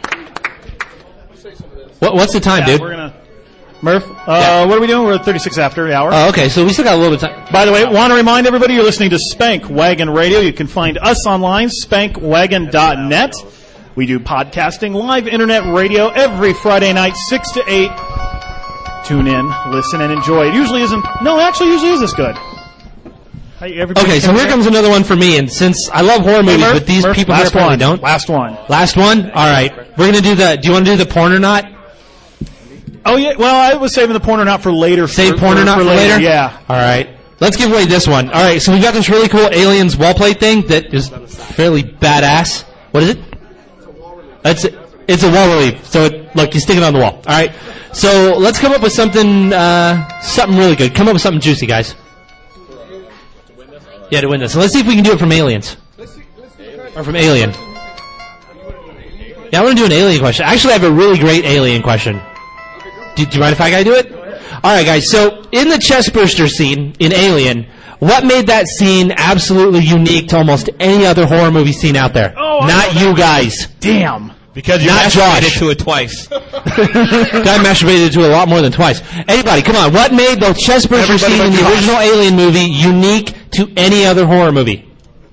What, what's the time, Yeah, dude? we're gonna Murph, uh, what are we doing? We're at thirty-six after the hour. Oh, okay, so we still got a little bit of time. By the way, want to remind everybody you're listening to Spank Wagon Radio. You can find us online, spank wagon dot net. We do podcasting, live internet radio every Friday night, six to eight. Tune in, listen, and enjoy. It usually isn't, no, it actually usually is this good. Hey, everybody Okay, so come here back? comes another one for me, and since I love horror movies, Murph, but these Murph, people here last probably one. don't. Last one. Last one? All right. We're going to do the, do you want to do the porn or not? Oh, yeah, well, I was saving the porn or not for later. Save for, porn or not for later? Yeah. All right. Let's give away this one. All right, so we got this really cool Aliens wall plate thing that is fairly badass. What is it? It's, it's a wall relief. So, it, look, you stick it on the wall. All right. So, let's come up with something, uh, something really good. Come up with something juicy, guys. Yeah, to win this. So let's see if we can do it from Aliens. Or from Alien. Yeah, I want to do an alien question. Actually, I have a really great alien question. Do, do you mind if I gotta do it? Alright, guys, so in the chestburster scene in Alien, what made that scene absolutely unique to almost any other horror movie scene out there? Oh, Not you guys. Damn. Because you Not masturbated Josh. to it twice. Guy masturbated to it a lot more than twice. Anybody, come on. What made the chestburster Everybody scene but in the Josh. original Alien movie unique to any other horror movie?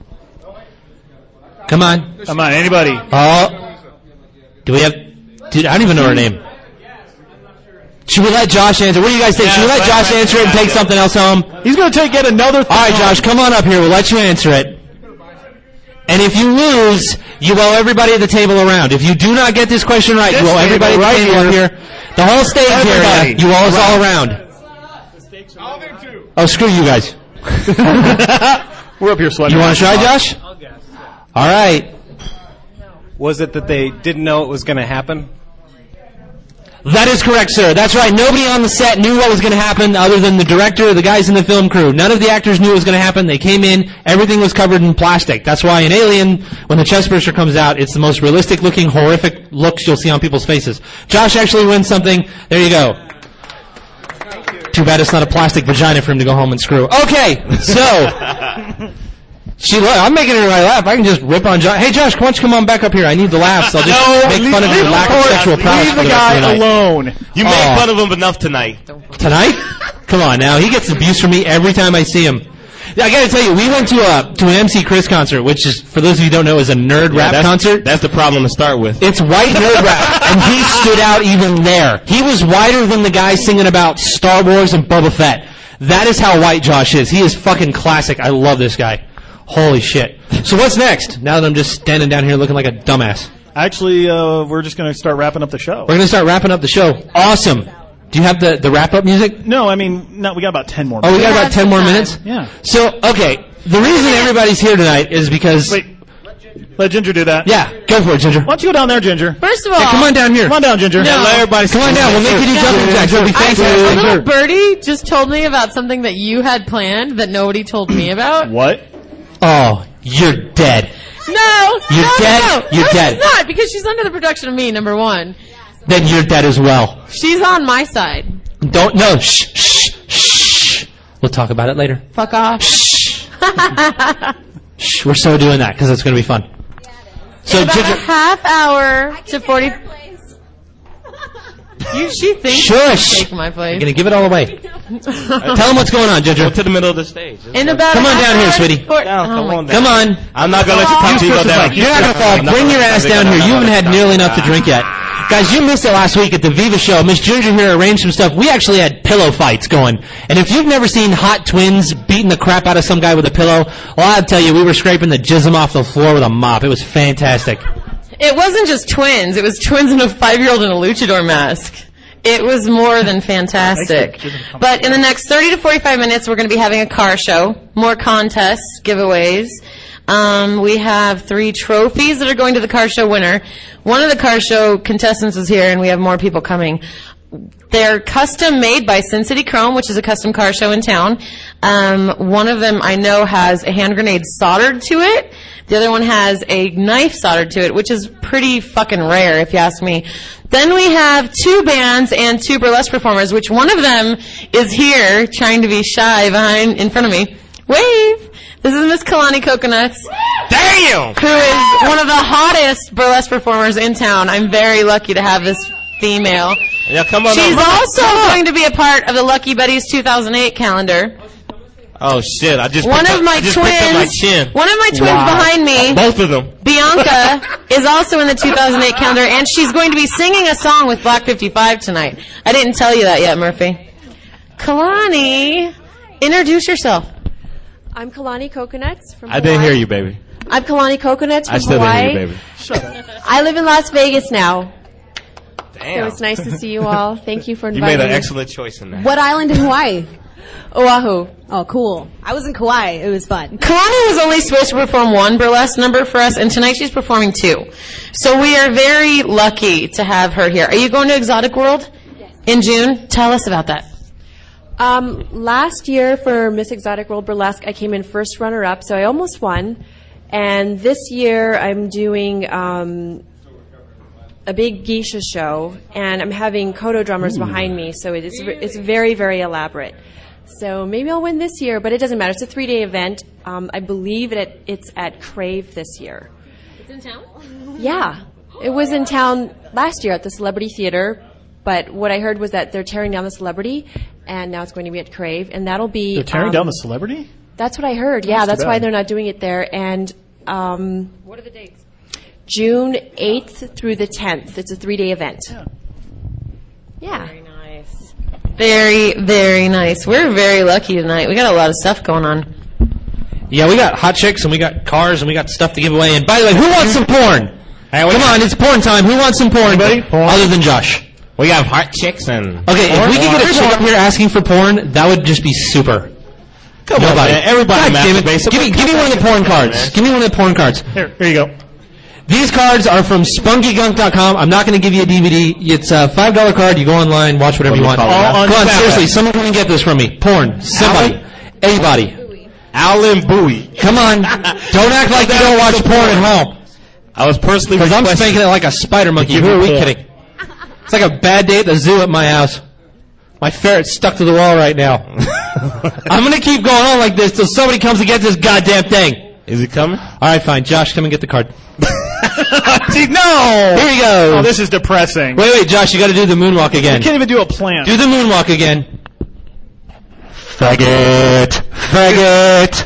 Come on. Come on, anybody. Oh. Do we have... Dude, I don't even know her name. Should we let Josh answer? What do you guys think? Yeah, Should we let let- Josh let- answer it and take something else home? He's going to take yet another thing. All right, Josh, come on up here. We'll let you answer it. And if you lose, you owe everybody at the table a round. If you do not get this question right, you This owe everybody at the table table right up here. here. The whole stage Everybody. area, you owe us all a round. Oh, screw you guys. We're up here sweating. You want to try, Josh? All right. Was it that they didn't know it was going to happen? That is correct, sir. That's right. Nobody on the set knew what was going to happen other than the director, the guys in the film crew. None of the actors knew what was going to happen. They came in. Everything was covered in plastic. That's why in Alien, when the chestburster comes out, it's the most realistic-looking, horrific looks you'll see on people's faces. Josh actually wins something. There you go. Too bad it's not a plastic vagina for him to go home and screw. Okay, so... She, I'm making everybody laugh. I can just rip on Josh. Hey, Josh, why don't you come on back up here? I need the laughs. I'll just No, make leave- fun of leave your the lack of court. sexual prowess Leave for the rest of guy the night. alone. You made Aw. fun of him enough tonight. Tonight? Come on now. He gets abuse from me every time I see him. I gotta tell you, we went to a to an M C Chris concert, which is, for those of you who don't know, is a nerd Yeah, rap that's, concert. That's the problem to start with. It's white nerd rap, and he stood out even there. He was whiter than the guy singing about Star Wars and Boba Fett. That is how white Josh is. He is fucking classic. I love this guy. Holy shit. So what's next? Now that I'm just standing down here looking like a dumbass. Actually, uh, we're just going to start wrapping up the show. We're going to start wrapping up the show. Awesome. Do you have the, the wrap-up music? No, I mean, no, we got about ten more Oh, minutes. we got about ten more minutes? Yeah. So, okay. The reason everybody's here tonight is because... Wait. Let Ginger do that. Yeah, go for it, Ginger. Why don't you go down there, Ginger? First of all, Yeah, come on down here. Come on down, Ginger. No. Let everybody Come on down. We'll make you do jumping jacks. It'll be I, a fantastic. little birdie just told me about something that you had planned that nobody told me about. What? Oh, you're dead. No, You're no, dead. no, no. You're no, dead. She's not, because she's under the production of me. Number one, Then you're dead as well. she's on my side. Don't, no, shh, shh, shh. We'll talk about it later. Fuck off. Shh. Shh, we're so doing that because it's going to be fun. So, In about Ginger, a half hour to forty. You, she thinks Shush. she's taking my place. You're gonna give it all away. Tell them what's going on, Ginger. Go to the middle of the stage. In about Come a on half down here, hour, sweetie. four- Down, oh come my on God. Come on. I'm not gonna let you talk to you go down. You're not gonna fall. Bring your ass down here. You haven't had nearly enough to drink yet. Guys, you missed it last week at the Viva show. Miss Ginger here arranged some stuff. We actually had pillow fights going. And if you've never seen hot twins beating the crap out of some guy with a pillow, well, I'll tell you, we were scraping the jism off the floor with a mop. It was fantastic. It wasn't just twins. It was twins and a five-year-old in a luchador mask. It was more than fantastic. But in the next thirty to forty-five minutes, we're going to be having a car show, more contests, giveaways. Um, we have three trophies that are going to the car show winner. One of the car show contestants is here, and we have more people coming. They're custom made by Sin City Chrome, which is a custom car show in town. Um, one of them I know has a hand grenade soldered to it. The other one has a knife soldered to it, which is pretty fucking rare, if you ask me. Then we have two bands and two burlesque performers, which one of them is here trying to be shy behind, in front of me. Wave! This is Miss Kalani Coconuts. Damn! Who is one of the hottest burlesque performers in town. I'm very lucky to have this female. Yeah, come on. She's up. also going to be a part of the Lucky Betty's two thousand eight calendar. Oh shit! I just One picked of up, my I just picked up my twins, chin. one of my twins Wow. behind me, Both of them. Bianca, is also in the two thousand eight calendar, and she's going to be singing a song with Block fifty-five tonight. I didn't tell you that yet, Murphy. Kalani, introduce yourself. I'm Kalani Coconuts from I didn't Hawaii. hear you, baby. I'm Kalani Coconuts from I still Hawaii. didn't hear you, baby. Shut up. I live in Las Vegas now. Damn. So it's nice to see you all. Thank you for You inviting made an me. excellent choice in that. What island in Hawaii? Oahu. Oh, cool. I was in Kauai. It was fun. Kalani was only supposed to perform one burlesque number for us, and tonight she's performing two. So we are very lucky to have her here. Are you going to Exotic World in June? Tell us about that. Um, last year for Miss Exotic World Burlesque, I came in first runner-up, so I almost won. And this year I'm doing um, a big geisha show, and I'm having koto drummers Ooh. behind me, so it is it's very, very elaborate. So maybe I'll win this year, but it doesn't matter. It's a three-day event. Um, I believe it, it's at Crave this year. It's in town? Yeah. It was in town last year at the Celebrity Theater, but what I heard was that they're tearing down the Celebrity, and now it's going to be at Crave, and that'll be... They're tearing um, down the Celebrity? That's what I heard. Yeah, That's too that's why bad. they're not doing it there. And um, What are the dates? June eighth through the tenth. It's a three-day event. Yeah. Very nice. Very, very nice. We're very lucky tonight. We got a lot of stuff going on. Yeah, we got hot chicks and we got cars and we got stuff to give away. And by the way, who wants some porn? Come on, it's porn time. Who wants some porn? Other than Josh. We have hot chicks and... Okay, if we could get a chick up here asking for porn, that would just be super. Come on, Nobody. man. Everybody God damn it. masturbates. Give me, give me one of the porn cards. Give me one of the porn cards. Here, here you go. These cards are from spunky gunk dot com. I'm not going to give you a D V D. It's a five dollar card. You go online, watch whatever you want. call it? All On Come on, Saturday. seriously, someone come and get this from me. Porn. Somebody. Anybody. Alan Bowie. Come on. Don't act like you don't watch porn at home. I was personally Because I'm requested- spanking it like a spider monkey. give Who are you we porn. kidding? It's like a bad day at the zoo at my house. My ferret's stuck to the wall right now. I'm going to keep going on like this till somebody comes and gets this goddamn thing. Is he coming? All right, fine. Josh, come and get the card. No! Here we go. Oh, this is depressing. Wait, wait, Josh, you got to do the moonwalk again. You can't even do a plan. Do the moonwalk again. Faggot. Faggot.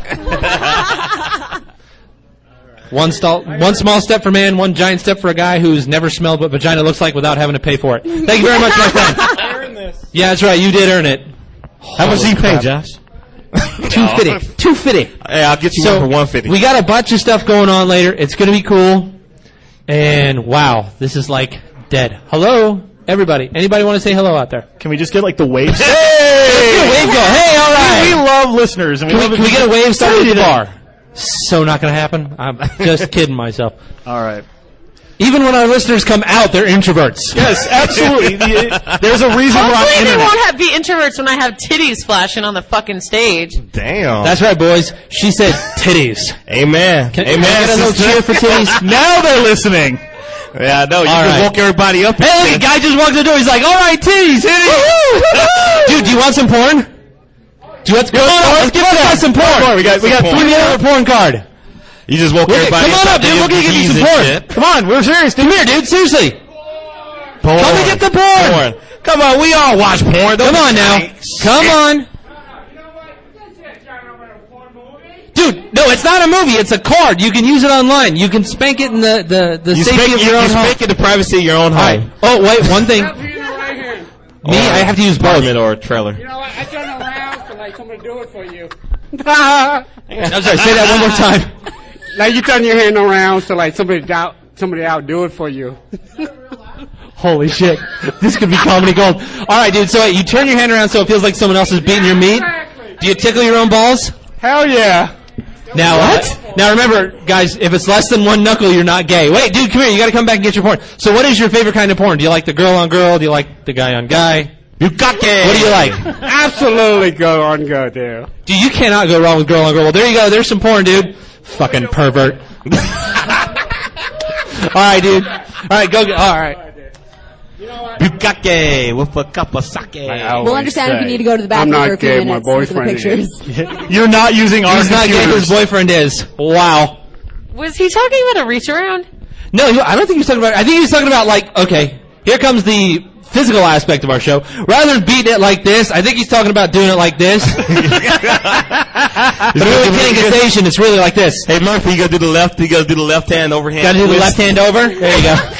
One, stall, one small step for man, one giant step for a guy who's never smelled what vagina looks like without having to pay for it. Thank you very much, my friend. Yeah, that's right. You did earn it. How much did you pay, Josh? Two fifty. Two fifty. Hey, I'll get you So one for one fifty. we got a bunch of stuff going on later. It's going to be cool. And wow, this is like dead. Hello, everybody. Anybody want to say hello out there? Can we just get like the waves? Hey! Let's get a wave go. Hey, all right. We love listeners. And we Can we, love can we get a wave started at the Saturday. bar? So not going to happen. I'm just kidding myself. All right. Even when our listeners come out, they're introverts. Yes, absolutely. The- There's a reason we're on Hopefully they internet. won't have, be introverts when I have titties flashing on the fucking stage. Damn. That's right, boys. She said titties. Amen. Can, Amen. can I get a little sister. cheer for titties? Now they're listening. Yeah, I know. You All can right. woke everybody up. and Hey, say, the guy just walked in the door. He's like, all right, titties. titties. Dude, do you want some porn? Do you want Come on, let's give this guy some porn. We got, we got Some Give three me more. a porn card. You just woke Look at- everybody come on up, dude. We'll get you some porn. Come on, we're serious. Come here, dude. Seriously. Porn. Come and get the porn. Porn. Come on, we all watch porn. Don't Come on now. Come on. Dude, no, it's not a movie. It's a card. You can use it online. You can spank it in the, the, the You safety spank, of you, your own you home. spank in the privacy of your own All right. home. Oh, wait, one thing. Me, I have to use both. Apartment or a trailer. You know what? I turn around so like somebody do it for you. I'm sorry, say that one more time. Like you turn your hand around so like somebody out, somebody out do it for you. Holy shit. This could be comedy gold. All right, dude, so wait, you turn your hand around so it feels like someone else is beating your meat? Do you tickle your own balls? Hell yeah. Now what? Now remember, guys, if it's less than one knuckle, you're not gay. Wait, dude, come here. You got to come back and get your porn. So, what is your favorite kind of porn? Do you like the girl on girl? Do you like the guy on guy? You got gay. What do you like? Absolutely go on, go there. Dude, you cannot go wrong with girl on girl. Well, there you go. There's some porn, dude. Fucking pervert. All right, dude. All right, go. Get, all right. Bukake with a cup of sake. We'll understand if you need to go to the I'm bathroom not for a few gay, my minutes. Look at the boyfriend pictures. You're not using our He's not gay. computers. His boyfriend is. Wow. Was he talking about a reach around? No, he- I don't think he was talking about. I think he was talking about like. Okay, here comes the physical aspect of our show. Rather than beating it like this, I think he's talking about doing it like this. But if you're getting a station, it's really like this. Hey, Murphy, you gotta do the left. You gotta do the left hand overhand. Got to do the twist. left hand over. There you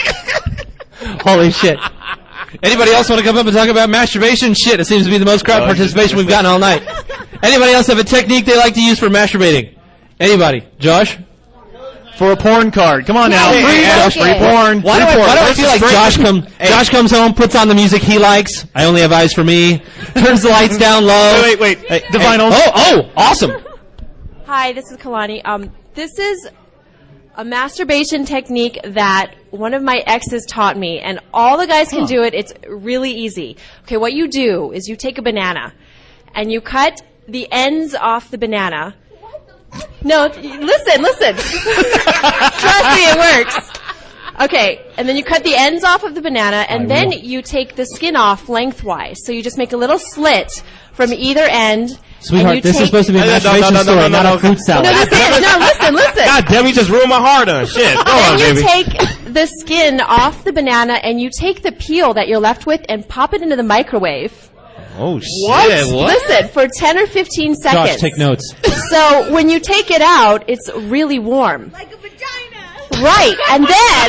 go. Holy shit. Anybody else want to come up and talk about masturbation? Shit, it seems to be the most crowd Oh, participation we've gotten all night. Anybody else have a technique they like to use for masturbating? Anybody? Josh? For a porn card. Come on now. Hey, free, hey, Josh, okay. free porn. Why do free I, porn. why do I Where's feel the like straight- Josh come Hey. Josh comes home, puts on the music he likes. I only have eyes for me. Turns the lights down low. Wait, wait, wait. Hey, Divine hey. Old- Oh, oh, awesome. Hi, this is Kalani. Um, this is a masturbation technique that one of my exes taught me, and all the guys can Huh. do it. It's really easy. Okay, what you do is you take a banana, and you cut the ends off the banana. No, th- listen, listen. Trust me, it works. Okay, and then you cut the ends off of the banana, and then you take the skin off lengthwise. So you just make a little slit from either end. and Sweetheart, you this is take- supposed to be a No, no, no, masturbation no, no, story, no, not no, a fruit no. salad. No, this is, no, listen, listen. God damn, you just ruined my heart on. Shit. Go on, Then you baby. take the skin off the banana and you take the peel that you're left with and pop it into the microwave. Oh, shit. What? Listen, for ten or fifteen seconds. Josh, take notes. So when you take it out, it's really warm. Like a vagina. Right, and then,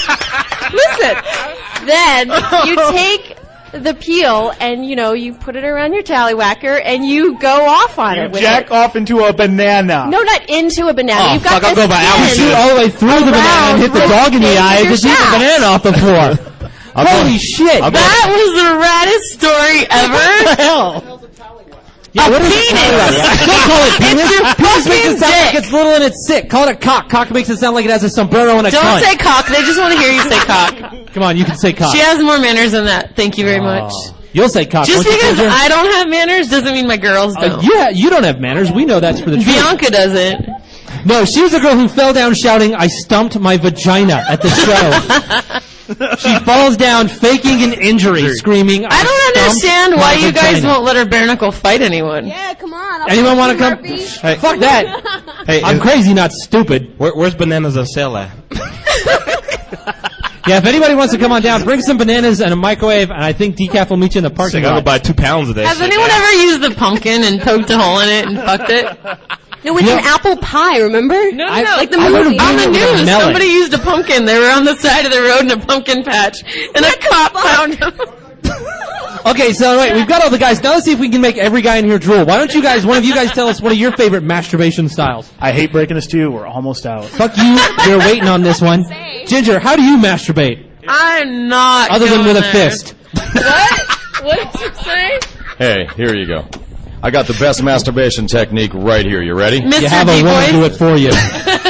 listen, then you take the peel and, you know, you put it around your tallywhacker and you go off on You it with jack it. off into a banana. No, not into a banana. Oh, You've got fuck, I'll the go by skin Shoot all the way through the banana and hit the around dog in the with eye your and just eat the shaft. banana off the floor. Holy shit. I'll go- That was the raddest story ever. What the hell? Yeah, A what is it? penis. Don't call it penis. It's your Penis makes fucking it sound like dick. it's little and it's sick. Call it a cock. Cock makes it sound like it has a sombrero and a Don't cunt. say cock. They just want to hear you say cock. Come on, you can say cock. She has more manners than that. Thank you very much. Oh. You'll say cock. Just won't you, because Ginger? I don't have manners doesn't mean my girls Uh, don't. you, ha- you don't have manners. We know that's for the truth. Bianca doesn't. No, she was the girl who fell down shouting, "I stumped my vagina" at the show. She falls down faking an injury, screaming, I don't stumped understand why my you guys vagina." won't let her bare knuckle fight anyone. Yeah, come on. I'll Anyone put want to you, come? Murphy. Hey, fuck that. Hey, I'm is- crazy, not stupid. Where, where's bananas on sale at? Yeah, if anybody wants to come on down, bring some bananas and a microwave, and I think Decaf will meet you in the I parking gotta lot. buy two pounds of that Has shit. anyone ever used the pumpkin and poked a hole in it and fucked it? No, it's Yeah. an apple pie, remember? No, I- no, like the I heard movie. of on the doing it with a news, melon. somebody used a pumpkin. They were on the side of the road in a pumpkin patch, and a cop found them. Okay, so wait, we've got all the guys. Now let's see if we can make every guy in here drool. Why don't you guys, one of you guys, tell us one of your favorite masturbation styles? I hate breaking this to you. We're almost out. Fuck you. You're waiting on this one. Ginger, how do you masturbate? I'm not. Other than going with a there. fist. What? What did you say? Hey, here you go. I got the best masturbation technique right here. You ready? Mister You have a woman D-Boy? do it for you.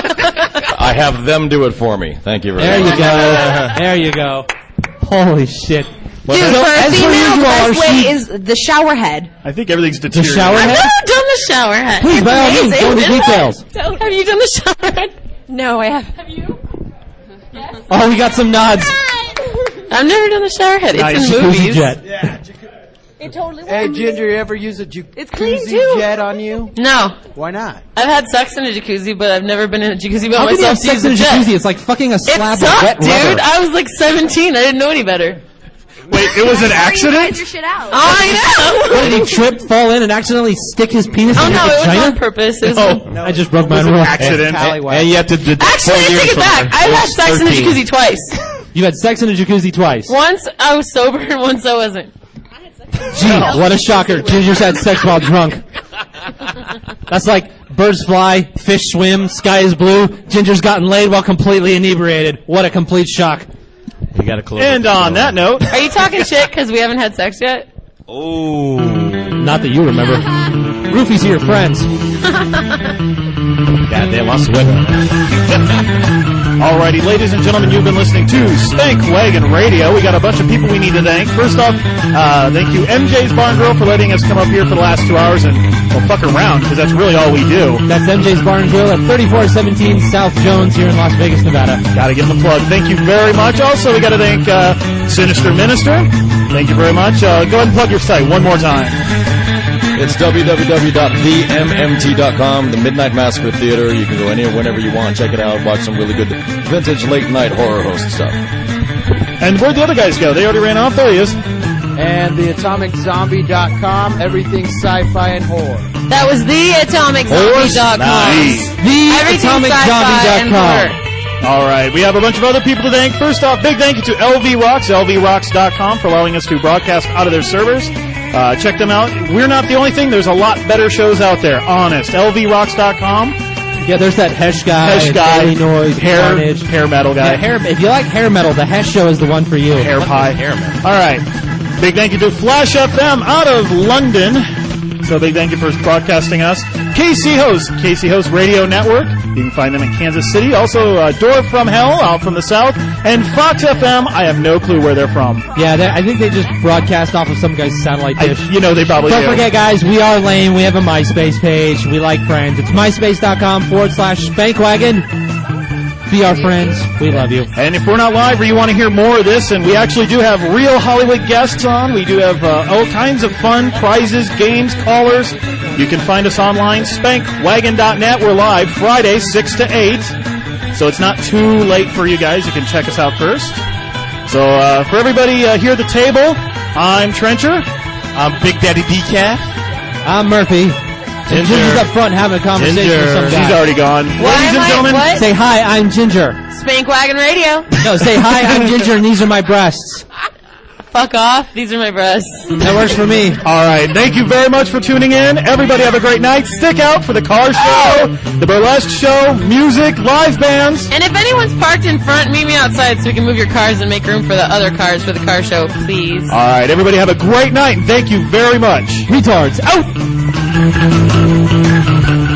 I have them do it for me. Thank you very There much. you go. There you go. Holy shit. Dude, So, for a as per female, the usual, our best way sheet- is the shower head. I think everything's the deteriorating. shower I've head? never done the shower head. Please, by all means, Amazing, go into isn't it? details. Have you done the shower head? No, I have. Have you? Oh, we got some nods. I've never done the shower head. It's Nice. in Jacuzzi movies. jet. It totally Hey, Ginger, you ever use a jacuzzi It's clean, too. jet on you? No. Why not? I've had sex in a jacuzzi, but I've never been in a jacuzzi by How can you myself have to sex use in a the jet. jacuzzi? It's like fucking a It slab of sucked, wet dude. rubber. I was like seventeen. I didn't know any better. Wait, it was an accident? Your shit out. I know. What, did he trip, fall in, and accidentally stick his penis Oh in no, your it was vagina? on purpose. It was Oh, I just broke my it was an rule. accident. And, and you have to deduct Actually, four I years take it from back. her. I've had Age sex in the thirteen. jacuzzi twice. You had sex in a jacuzzi twice. Once I was sober and once I wasn't. Gee, what a shocker. Ginger's had sex while drunk. That's like birds fly, fish swim, sky is blue. Ginger's gotten laid while completely inebriated. What a complete shock. You got to close. And on that note, Are you talking shit because we haven't had sex yet? Oh. Not that you remember. Roofies are your friends. Goddamn, I swear. alrighty, ladies and gentlemen, you've been listening to Spank Wagon Radio. We got a bunch of people we need to thank. First off, uh, thank you M J's Barn Grill for letting us come up here for the last two hours and well, fuck around because that's really all we do. That's M J's Barn Grill at thirty-four seventeen South Jones here in Las Vegas, Nevada. Gotta give them a plug. Thank you very much. Also, we gotta thank uh, Sinister Minister. Thank you very much. Uh, go ahead and plug your site one more time. It's w w w dot the m m t dot com, the Midnight Massacre Theater. You can go anywhere, whenever you want. Check it out. Watch some really good vintage late-night horror host stuff. And where'd the other guys go? They already ran off. There he is. And the atomic zombie dot com, everything sci-fi and horror. That was the atomic zombie dot com. Nice. The atomic zombie dot com. All right, we have a bunch of other people to thank. First off, big thank you to L V Rocks, L V rocks dot com, for allowing us to broadcast out of their servers. Uh, check them out. We're not the only thing. There's a lot better shows out there. Honest. L V rocks dot com. Yeah, there's that Hesh guy, Hesh guy, Daily Noise, hair, Carnage. hair metal guy. Yeah, hair, if you like hair metal, the Hesh show is the one for you. Hair pie. Hair metal. All right. Big thank you to Flash F M out of London. So big thank you for broadcasting us. K C Host, K C Host Radio Network. You can find them in Kansas City. Also, uh, Door from Hell out from the south. And Fox F M, I have no clue where they're from. Yeah, they, I think they just broadcast off of some guy's satellite I, dish. you know, they probably Don't do. forget, guys, we are lame. We have a MySpace page. We like friends. It's myspace.com forward slash spankwagon. Be our friends. We love you. And if we're not live or you want to hear more of this, and we actually do have real Hollywood guests on, we do have uh, all kinds of fun, prizes, games, callers. You can find us online, spank wagon dot net. We're live Fridays, six to eight. So it's not too late for you guys. You can check us out first. So uh, for everybody uh, here at the table, I'm Trencher. I'm Big Daddy Decaf. I'm Murphy. And Ginger. Ginger's up front having a conversation Ginger. with some guy. She's already gone. Why Ladies am and I- gentlemen, what? Say hi, I'm Ginger. Spank Wagon Radio. No, say hi, I'm Ginger, and these are my breasts. Fuck off. These are my breasts. That works for me. all right. Thank you very much for tuning in. Everybody have a great night. Stick out for the car show, the burlesque show, music, live bands. And if anyone's parked in front, meet me outside so we can move your cars and make room for the other cars for the car show, please. All right. Everybody have a great night, and thank you very much. Retards, out!